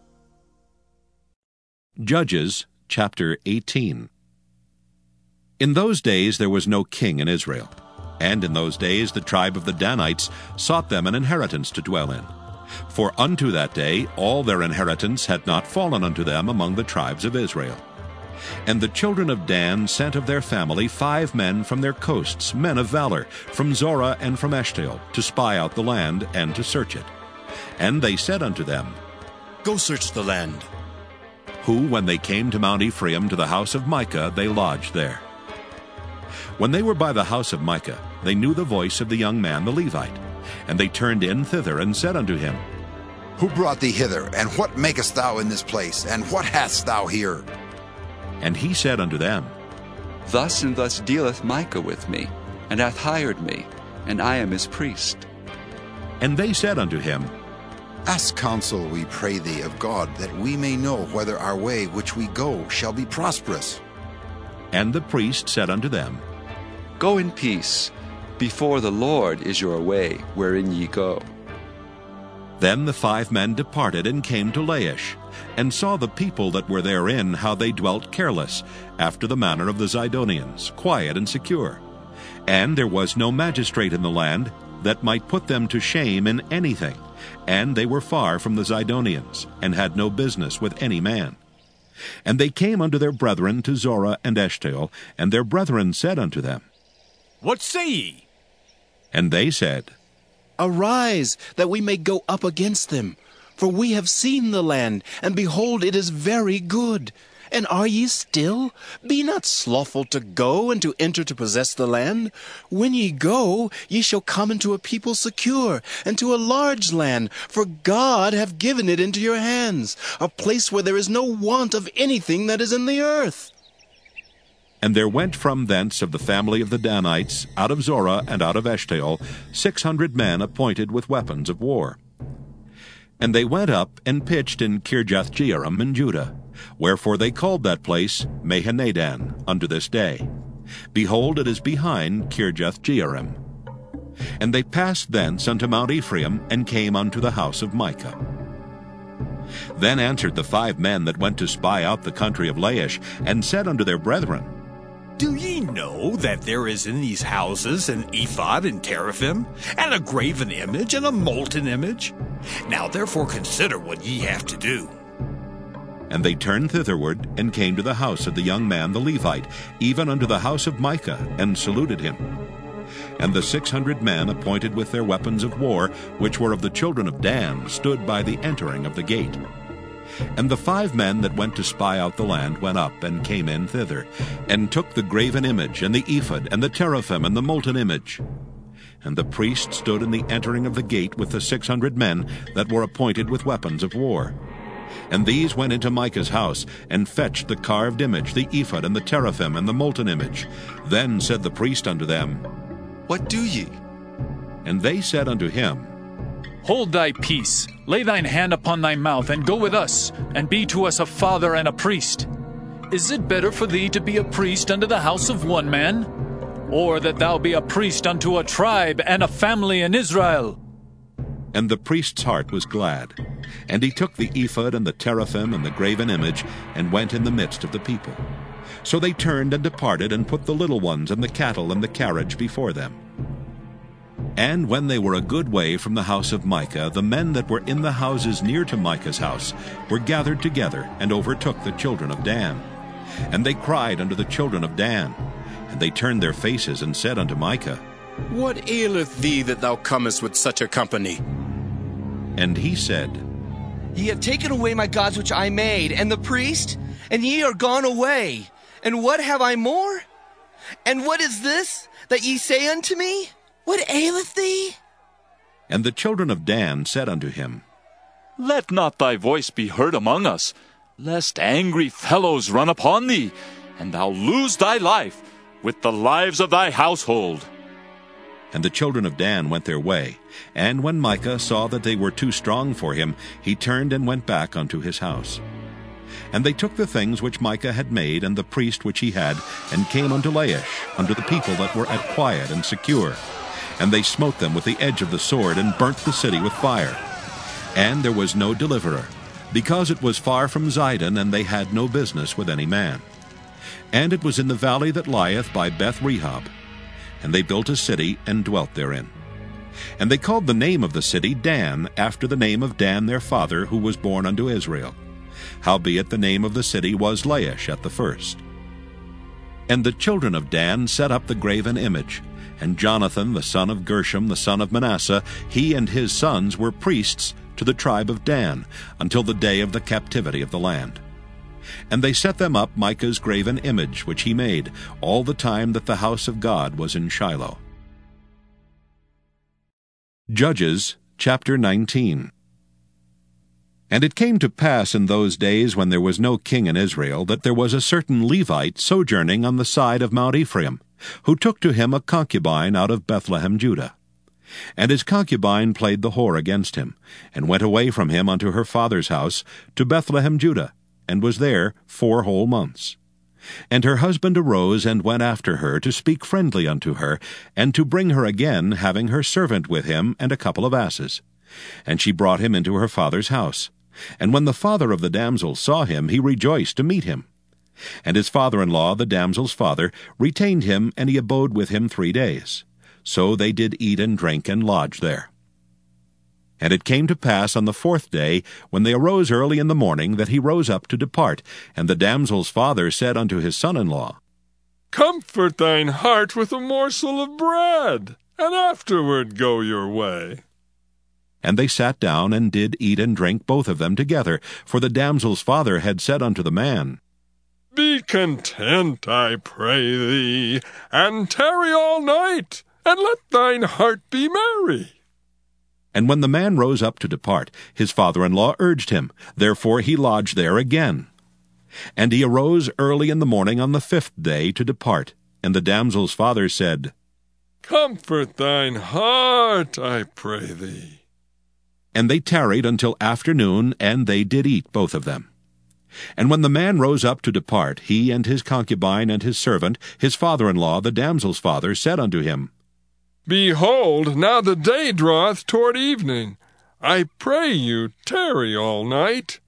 Judges chapter eighteen. In those days there was no king in Israel. And in those days the tribe of the Danites sought them an inheritance to dwell in. For unto that day all their inheritance had not fallen unto them among the tribes of Israel. And the children of Dan sent of their family five men from their coasts, men of valor, from Zorah and from Eshtaol, to spy out the land and to search it. And they said unto them, Go search the land. Who, when they came to Mount Ephraim to the house of Micah, they lodged there. When they were by the house of Micah, they knew the voice of the young man the Levite. And they turned in thither, and said unto him, Who brought thee hither, and what makest thou in this place, and what hast thou here? And he said unto them, Thus and thus dealeth Micah with me, and hath hired me, and I am his priest. And they said unto him, Ask counsel, we pray thee, of God, that we may know whether our way which we go shall be prosperous. And the priest said unto them, Go in peace. Before the Lord is your way, wherein ye go. Then the five men departed, and came to Laish, and saw the people that were therein, how they dwelt careless, after the manner of the Zidonians, quiet and secure. And there was no magistrate in the land that might put them to shame in anything, and they were far from the Zidonians, and had no business with any man. And they came unto their brethren to Zorah and Eshtaol, and their brethren said unto them, What say ye? And they said, Arise, that we may go up against them. For we have seen the land, and behold, it is very good. And are ye still? Be not slothful to go and to enter to possess the land. When ye go, ye shall come into a people secure, and to a large land, for God hath given it into your hands, a place where there is no want of anything that is in the earth. And there went from thence of the family of the Danites, out of Zorah and out of Eshtaol, six hundred men appointed with weapons of war. And they went up and pitched in Kirjath-jearim in Judah, wherefore they called that place Mahaneh-dan unto this day. Behold, it is behind Kirjath-jearim. And they passed thence unto Mount Ephraim, and came unto the house of Micah. Then answered the five men that went to spy out the country of Laish, and said unto their brethren, Do ye know that there is in these houses an ephod and teraphim, and a graven image and a molten image? Now therefore consider what ye have to do. And they turned thitherward, and came to the house of the young man the Levite, even unto the house of Micah, and saluted him. And the six hundred men appointed with their weapons of war, which were of the children of Dan, stood by the entering of the gate. And the five men that went to spy out the land went up, and came in thither, and took the graven image, and the ephod, and the teraphim, and the molten image. And the priest stood in the entering of the gate with the six hundred men that were appointed with weapons of war. And these went into Micah's house, and fetched the carved image, the ephod, and the teraphim, and the molten image. Then said the priest unto them, What do ye? And they said unto him, Hold thy peace, lay thine hand upon thy mouth, and go with us, and be to us a father and a priest. Is it better for thee to be a priest unto the house of one man, or that thou be a priest unto a tribe and a family in Israel? And the priest's heart was glad. And he took the ephod and the teraphim and the graven image, and went in the midst of the people. So they turned and departed, and put the little ones and the cattle and the carriage before them. And when they were a good way from the house of Micah, the men that were in the houses near to Micah's house were gathered together, and overtook the children of Dan. And they cried unto the children of Dan. And they turned their faces, and said unto Micah, What aileth thee that thou comest with such a company? And he said, Ye have taken away my gods which I made, and the priest, and ye are gone away. And what have I more? And what is this that ye say unto me? What aileth thee? And the children of Dan said unto him, Let not thy voice be heard among us, lest angry fellows run upon thee, and thou lose thy life with the lives of thy household. And the children of Dan went their way. And when Micah saw that they were too strong for him, he turned and went back unto his house. And they took the things which Micah had made, and the priest which he had, and came unto Laish, unto the people that were at quiet and secure. And they smote them with the edge of the sword, and burnt the city with fire. And there was no deliverer, because it was far from Zidon, and they had no business with any man. And it was in the valley that lieth by Beth-rehob. And they built a city, and dwelt therein. And they called the name of the city Dan, after the name of Dan their father, who was born unto Israel. Howbeit the name of the city was Laish at the first. And the children of Dan set up the graven image. And Jonathan the son of Gershom the son of Manasseh, he and his sons were priests to the tribe of Dan, until the day of the captivity of the land. And they set them up Micah's graven image, which he made, all the time that the house of God was in Shiloh. Judges chapter nineteen. And it came to pass in those days, when there was no king in Israel, that there was a certain Levite sojourning on the side of Mount Ephraim, who took to him a concubine out of Bethlehem, Judah. And his concubine played the whore against him, and went away from him unto her father's house, to Bethlehem, Judah, and was there four whole months. And her husband arose and went after her, to speak friendly unto her, and to bring her again, having her servant with him, and a couple of asses. And she brought him into her father's house. And when the father of the damsel saw him, he rejoiced to meet him. And his father-in-law, the damsel's father, retained him, and he abode with him three days. So they did eat and drink, and lodge there. And it came to pass on the fourth day, when they arose early in the morning, that he rose up to depart. And the damsel's father said unto his son-in-law, Comfort thine heart with a morsel of bread, and afterward go your way. And they sat down, and did eat and drink both of them together. For the damsel's father had said unto the man, Be content, I pray thee, and tarry all night, and let thine heart be merry. And when the man rose up to depart, his father-in-law urged him. Therefore he lodged there again. And he arose early in the morning on the fifth day to depart. And the damsel's father said, Comfort thine heart, I pray thee. And they tarried until afternoon, and they did eat, both of them. And when the man rose up to depart, he and his concubine and his servant, his father-in-law, the damsel's father, said unto him, Behold, now the day draweth toward evening. I pray you, tarry all night.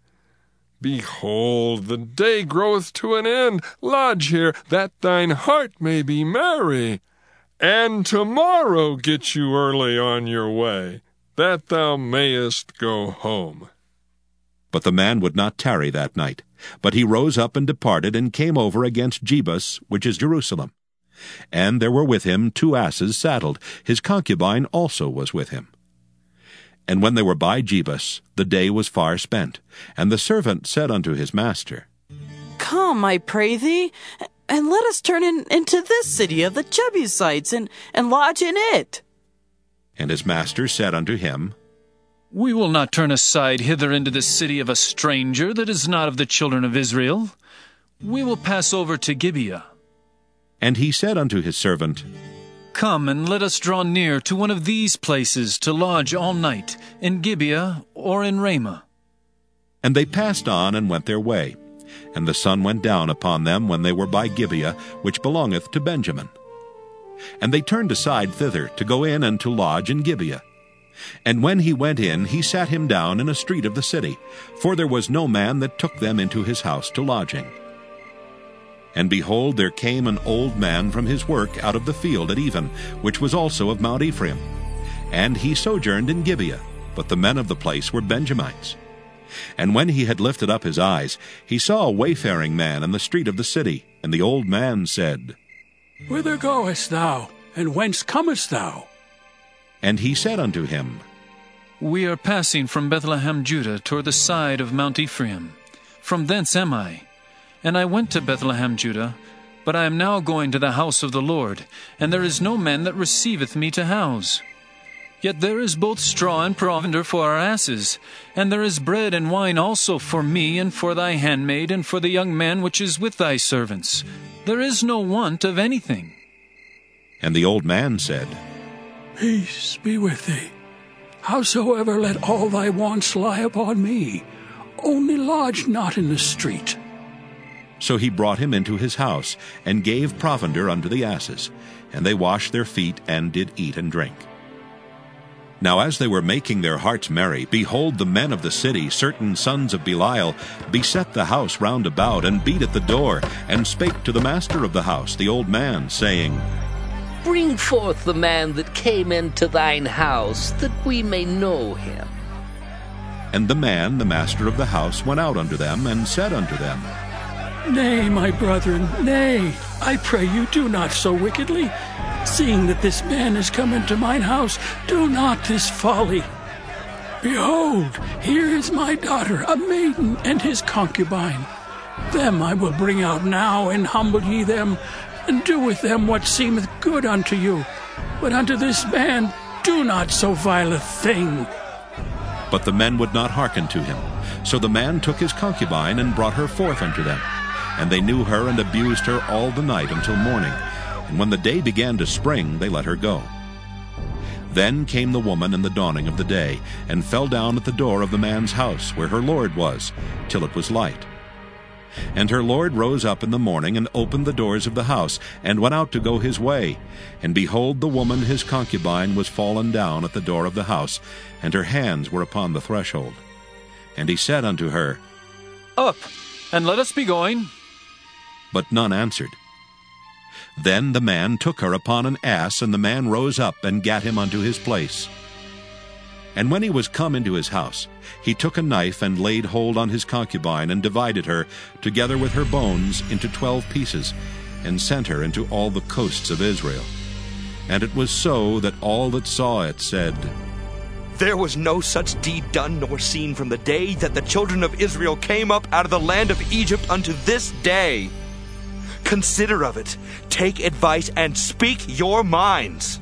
Behold, the day groweth to an end. Lodge here, that thine heart may be merry. And tomorrow get you early on your way, that thou mayest go home. But the man would not tarry that night. But he rose up and departed, and came over against Jebus, which is Jerusalem. And there were with him two asses saddled. His concubine also was with him. And when they were by Jebus, the day was far spent. And the servant said unto his master, Come, I pray thee, and let us turn in, into this city of the Jebusites, and, and lodge in it. And his master said unto him, We will not turn aside hither into the city of a stranger that is not of the children of Israel. We will pass over to Gibeah. And he said unto his servant, Come, and let us draw near to one of these places to lodge all night, in Gibeah or in Ramah. And they passed on and went their way. And the sun went down upon them when they were by Gibeah, which belongeth to Benjamin. And they turned aside thither to go in and to lodge in Gibeah. And when he went in, he sat him down in a street of the city, for there was no man that took them into his house to lodging. And behold, there came an old man from his work out of the field at even, which was also of Mount Ephraim. And he sojourned in Gibeah, but the men of the place were Benjamites. And when he had lifted up his eyes, he saw a wayfaring man in the street of the city. And the old man said, Whither goest thou, and whence comest thou? And he said unto him, We are passing from Bethlehem, Judah, toward the side of Mount Ephraim. From thence am I. And I went to Bethlehem, Judah, but I am now going to the house of the Lord, and there is no man that receiveth me to house. Yet there is both straw and provender for our asses, and there is bread and wine also for me, and for thy handmaid, and for the young man which is with thy servants. There is no want of anything. And the old man said, Peace be with thee. Howsoever, let all thy wants lie upon me. Only lodge not in the street. So he brought him into his house, and gave provender unto the asses. And they washed their feet, and did eat and drink. Now as they were making their hearts merry, behold, the men of the city, certain sons of Belial, beset the house round about, and beat at the door, and spake to the master of the house, the old man, saying, Bring forth the man that came into thine house, that we may know him. And the man, the master of the house, went out unto them, and said unto them, Nay, my brethren, nay, I pray you, do not so wickedly. Seeing that this man is come into mine house, do not this folly. Behold, here is my daughter, a maiden, and his concubine. Them I will bring out now, and humble ye them, and do with them what seemeth good unto you. But unto this man do not so vile a thing. But the men would not hearken to him. So the man took his concubine, and brought her forth unto them. And they knew her, and abused her all the night until morning. And when the day began to spring, they let her go. Then came the woman in the dawning of the day, and fell down at the door of the man's house, where her lord was, till it was light. And her lord rose up in the morning, and opened the doors of the house, and went out to go his way. And behold, the woman his concubine was fallen down at the door of the house, and her hands were upon the threshold. And he said unto her, Up, and let us be going. But none answered. Then the man took her upon an ass, and the man rose up, and gat him unto his place. And when he was come into his house, he took a knife, and laid hold on his concubine, and divided her, together with her bones, into twelve pieces, and sent her into all the coasts of Israel. And it was so that all that saw it said, There was no such deed done nor seen from the day that the children of Israel came up out of the land of Egypt unto this day. Consider of it. Take advice and speak your minds.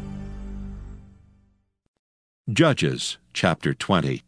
Judges chapter twenty.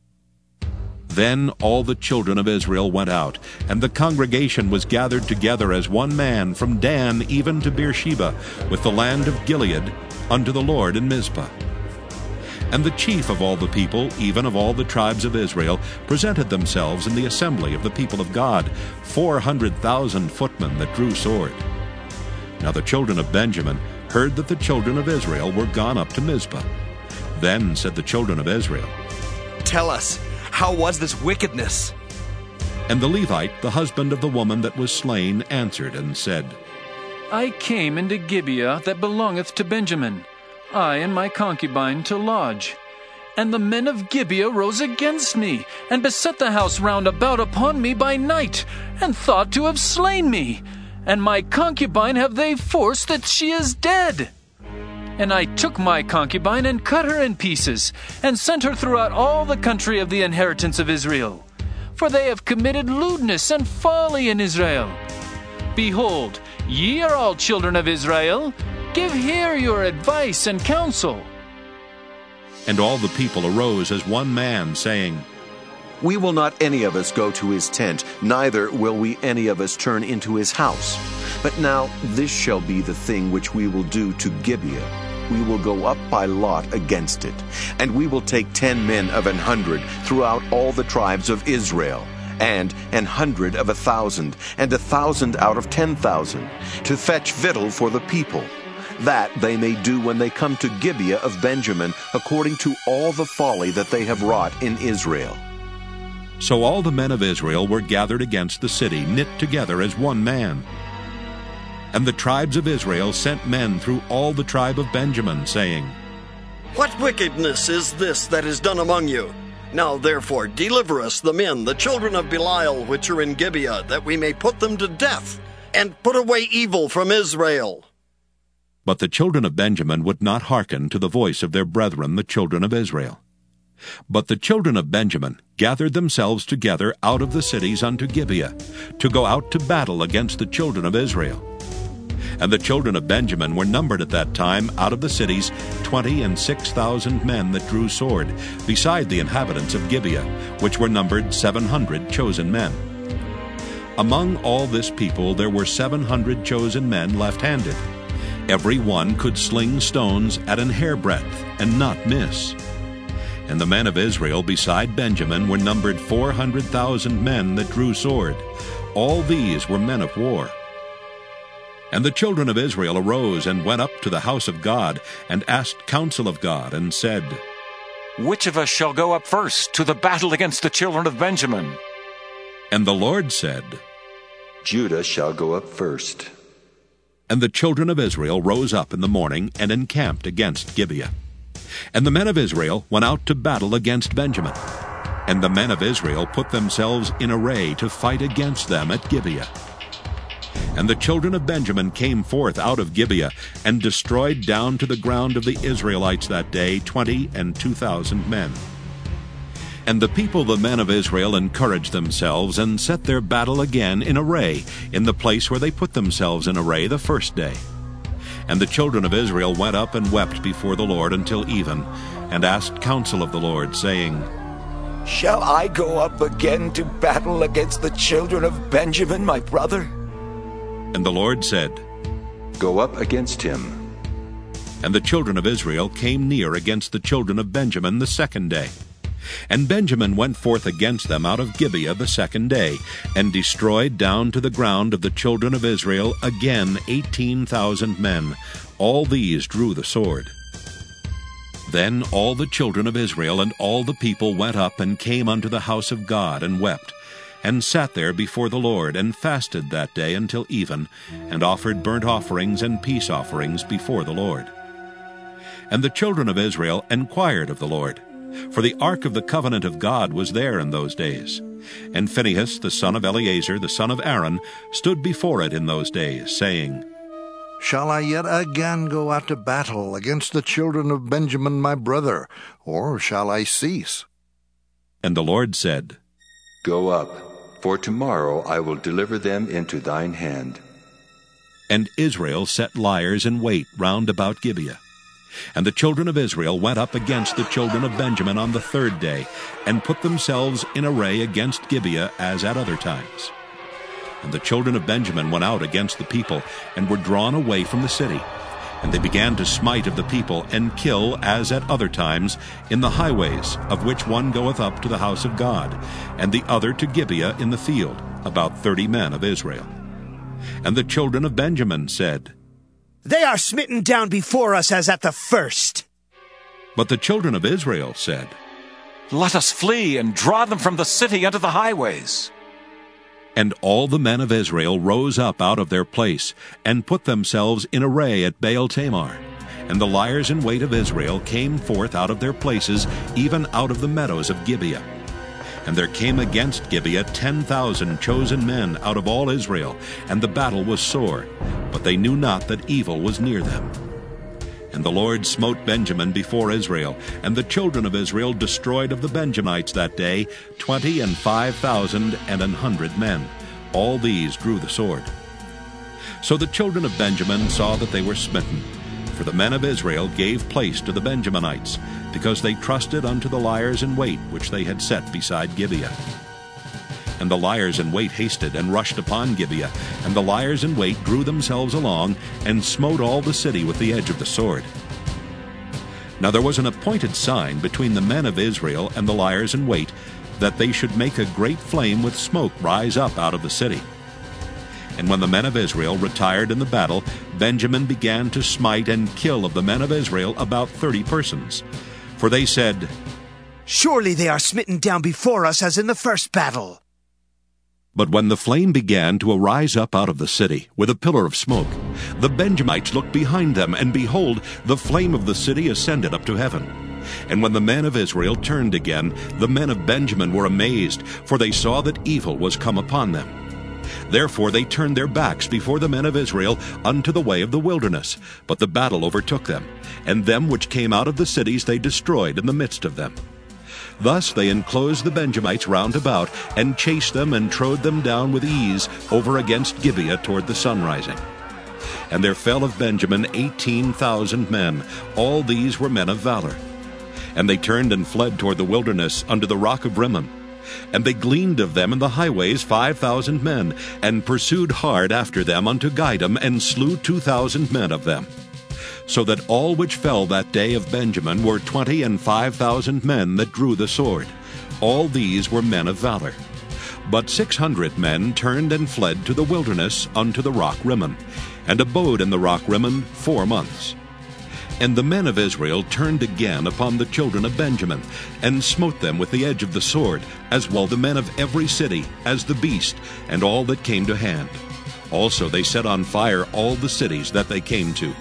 Then all the children of Israel went out, and the congregation was gathered together as one man from Dan even to Beersheba, with the land of Gilead, unto the Lord in Mizpah. And the chief of all the people, even of all the tribes of Israel, presented themselves in the assembly of the people of God, four hundred thousand footmen that drew sword. Now the children of Benjamin heard that the children of Israel were gone up to Mizpah. Then said the children of Israel, Tell us, how was this wickedness? And the Levite, the husband of the woman that was slain, answered and said, I came into Gibeah that belongeth to Benjamin, I and my concubine to lodge. And the men of Gibeah rose against me, and beset the house round about upon me by night, and thought to have slain me. And my concubine have they forced that she is dead. And I took my concubine and cut her in pieces, and sent her throughout all the country of the inheritance of Israel. For they have committed lewdness and folly in Israel. Behold, ye are all children of Israel. Give here your advice and counsel. And all the people arose as one man, saying, We will not any of us go to his tent, neither will we any of us turn into his house. But now this shall be the thing which we will do to Gibeah. We will go up by lot against it, and we will take ten men of an hundred throughout all the tribes of Israel, and an hundred of a thousand, and a thousand out of ten thousand, to fetch victual for the people, that they may do when they come to Gibeah of Benjamin, according to all the folly that they have wrought in Israel. So all the men of Israel were gathered against the city, knit together as one man. And the tribes of Israel sent men through all the tribe of Benjamin, saying, What wickedness is this that is done among you? Now therefore deliver us the men, the children of Belial, which are in Gibeah, that we may put them to death, and put away evil from Israel. But the children of Benjamin would not hearken to the voice of their brethren, the children of Israel. But the children of Benjamin gathered themselves together out of the cities unto Gibeah, to go out to battle against the children of Israel. And the children of Benjamin were numbered at that time out of the cities twenty and six thousand men that drew sword, beside the inhabitants of Gibeah, which were numbered seven hundred chosen men. Among all this people there were seven hundred chosen men left-handed. Every one could sling stones at an hairbreadth, and not miss. And the men of Israel beside Benjamin were numbered four hundred thousand men that drew sword. All these were men of war. And the children of Israel arose and went up to the house of God, and asked counsel of God, and said, Which of us shall go up first to the battle against the children of Benjamin? And the Lord said, Judah shall go up first. And the children of Israel rose up in the morning, and encamped against Gibeah. And the men of Israel went out to battle against Benjamin. And the men of Israel put themselves in array to fight against them at Gibeah. And the children of Benjamin came forth out of Gibeah, and destroyed down to the ground of the Israelites that day twenty and two thousand men. And the people, the men of Israel, encouraged themselves, and set their battle again in array, in the place where they put themselves in array the first day. And the children of Israel went up and wept before the Lord until even, and asked counsel of the Lord, saying, Shall I go up again to battle against the children of Benjamin, my brother? And the Lord said, Go up against him. And the children of Israel came near against the children of Benjamin the second day. And Benjamin went forth against them out of Gibeah the second day, and destroyed down to the ground of the children of Israel again eighteen thousand men. All these drew the sword. Then all the children of Israel and all the people went up and came unto the house of God, and wept, and sat there before the Lord, and fasted that day until even, and offered burnt offerings and peace offerings before the Lord. And the children of Israel enquired of the Lord, for the ark of the covenant of God was there in those days. And Phinehas, the son of Eleazar, the son of Aaron, stood before it in those days, saying, Shall I yet again go out to battle against the children of Benjamin my brother, or shall I cease? And the Lord said, Go up, for tomorrow I will deliver them into thine hand. And Israel set liers in wait round about Gibeah. And the children of Israel went up against the children of Benjamin on the third day, and put themselves in array against Gibeah as at other times. And the children of Benjamin went out against the people, and were drawn away from the city. And they began to smite of the people, and kill as at other times in the highways, of which one goeth up to the house of God, and the other to Gibeah in the field, about thirty men of Israel. And the children of Benjamin said, They are smitten down before us as at the first. But the children of Israel said, Let us flee and draw them from the city unto the highways. And all the men of Israel rose up out of their place, and put themselves in array at Baal-Tamar. And the liers in wait of Israel came forth out of their places, even out of the meadows of Gibeah. And there came against Gibeah ten thousand chosen men out of all Israel, and the battle was sore, but they knew not that evil was near them. And the Lord smote Benjamin before Israel, and the children of Israel destroyed of the Benjamites that day twenty and five thousand and an hundred men. All these drew the sword. So the children of Benjamin saw that they were smitten, for the men of Israel gave place to the Benjaminites, because they trusted unto the liers in wait which they had set beside Gibeah. And the liers in wait hasted and rushed upon Gibeah, and the liers in wait drew themselves along, and smote all the city with the edge of the sword. Now there was an appointed sign between the men of Israel and the liers in wait, that they should make a great flame with smoke rise up out of the city. And when the men of Israel retired in the battle, Benjamin began to smite and kill of the men of Israel about thirty persons. For they said, Surely they are smitten down before us as in the first battle. But when the flame began to arise up out of the city with a pillar of smoke, the Benjamites looked behind them, and behold, the flame of the city ascended up to heaven. And when the men of Israel turned again, the men of Benjamin were amazed, for they saw that evil was come upon them. Therefore they turned their backs before the men of Israel unto the way of the wilderness. But the battle overtook them, and them which came out of the cities they destroyed in the midst of them. Thus they enclosed the Benjamites round about, and chased them and trode them down with ease over against Gibeah toward the sunrising. And there fell of Benjamin eighteen thousand men. All these were men of valor. And they turned and fled toward the wilderness unto the rock of Rimmon. And they gleaned of them in the highways five thousand men, and pursued hard after them unto Gidom, and slew two thousand men of them. So that all which fell that day of Benjamin were twenty and five thousand men that drew the sword. All these were men of valor. But six hundred men turned and fled to the wilderness unto the rock Rimmon, and abode in the rock Rimmon four months. And the men of Israel turned again upon the children of Benjamin, and smote them with the edge of the sword, as well the men of every city, as the beast, and all that came to hand. Also they set on fire all the cities that they came to.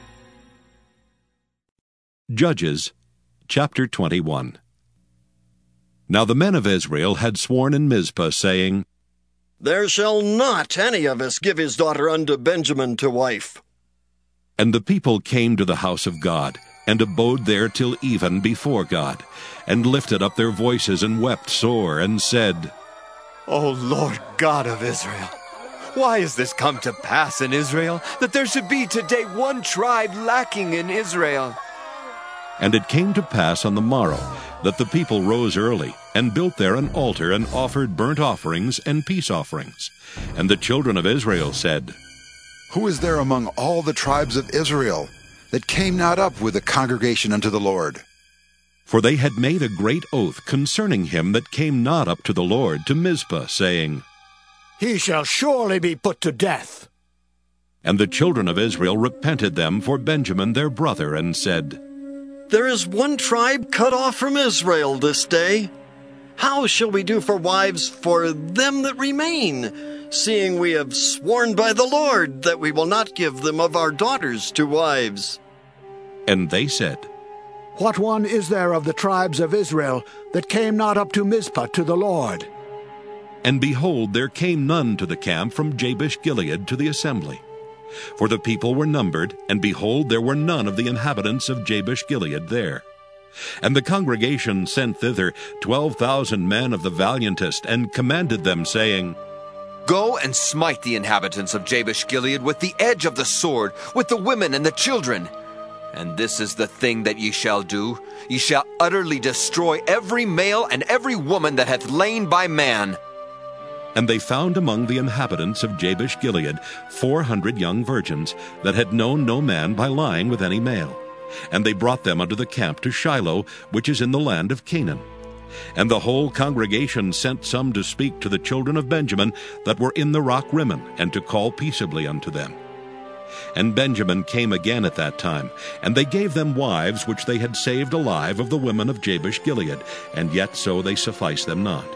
Judges chapter twenty-one. Now the men of Israel had sworn in Mizpah, saying, There shall not any of us give his daughter unto Benjamin to wife. And the people came to the house of God, and abode there till even before God, and lifted up their voices, and wept sore, and said, O Lord God of Israel, why is this come to pass in Israel, that there should be today one tribe lacking in Israel? And it came to pass on the morrow that the people rose early, and built there an altar, and offered burnt offerings and peace offerings. And the children of Israel said, Who is there among all the tribes of Israel that came not up with the congregation unto the Lord? For they had made a great oath concerning him that came not up to the Lord to Mizpah, saying, He shall surely be put to death. And the children of Israel repented them for Benjamin their brother, and said, There is one tribe cut off from Israel this day. How shall we do for wives for them that remain, seeing we have sworn by the Lord that we will not give them of our daughters to wives? And they said, What one is there of the tribes of Israel that came not up to Mizpah to the Lord? And behold, there came none to the camp from Jabesh-Gilead to the assembly. For the people were numbered, and behold, there were none of the inhabitants of Jabesh-Gilead there. And the congregation sent thither twelve thousand men of the valiantest, and commanded them, saying, Go and smite the inhabitants of Jabesh-Gilead with the edge of the sword, with the women and the children. And this is the thing that ye shall do. Ye shall utterly destroy every male and every woman that hath lain by man. And they found among the inhabitants of Jabesh-Gilead four hundred young virgins that had known no man by lying with any male. And they brought them unto the camp to Shiloh, which is in the land of Canaan. And the whole congregation sent some to speak to the children of Benjamin that were in the rock Rimmon, and to call peaceably unto them. And Benjamin came again at that time, and they gave them wives which they had saved alive of the women of Jabesh-Gilead, and yet so they sufficed them not.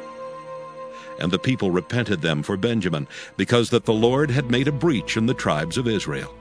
And the people repented them for Benjamin, because that the Lord had made a breach in the tribes of Israel.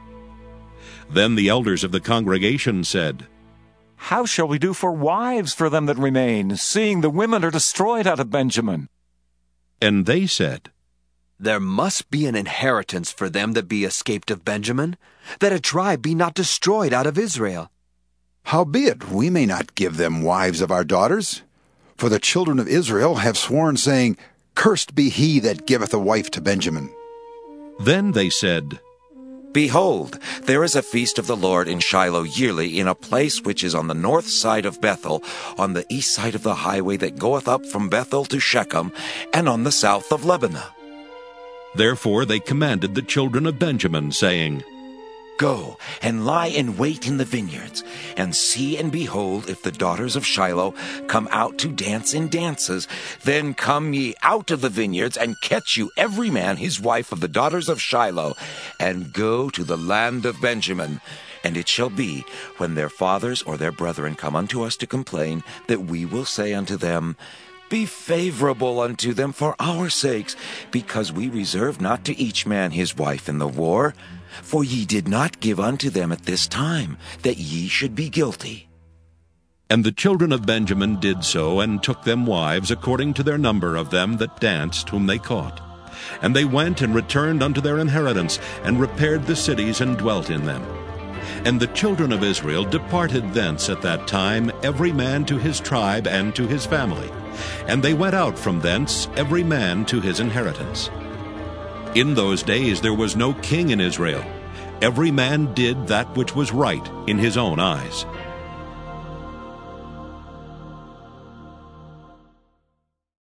Then the elders of the congregation said, How shall we do for wives for them that remain, seeing the women are destroyed out of Benjamin? And they said, There must be an inheritance for them that be escaped of Benjamin, that a tribe be not destroyed out of Israel. Howbeit, we may not give them wives of our daughters. For the children of Israel have sworn, saying, Cursed be he that giveth a wife to Benjamin. Then they said, Behold, there is a feast of the Lord in Shiloh yearly, in a place which is on the north side of Bethel, on the east side of the highway that goeth up from Bethel to Shechem, and on the south of Lebanon. Therefore they commanded the children of Benjamin, saying, Go and lie in wait in the vineyards, and see and behold if the daughters of Shiloh come out to dance in dances. Then come ye out of the vineyards, and catch you every man his wife of the daughters of Shiloh, and go to the land of Benjamin. And it shall be, when their fathers or their brethren come unto us to complain, that we will say unto them, Be favorable unto them for our sakes, because we reserve not to each man his wife in the war. For ye did not give unto them at this time, that ye should be guilty. And the children of Benjamin did so, and took them wives according to their number of them that danced, whom they caught. And they went and returned unto their inheritance, and repaired the cities, and dwelt in them. And the children of Israel departed thence at that time, every man to his tribe and to his family. And they went out from thence, every man to his inheritance. In those days there was no king in Israel. Every man did that which was right in his own eyes.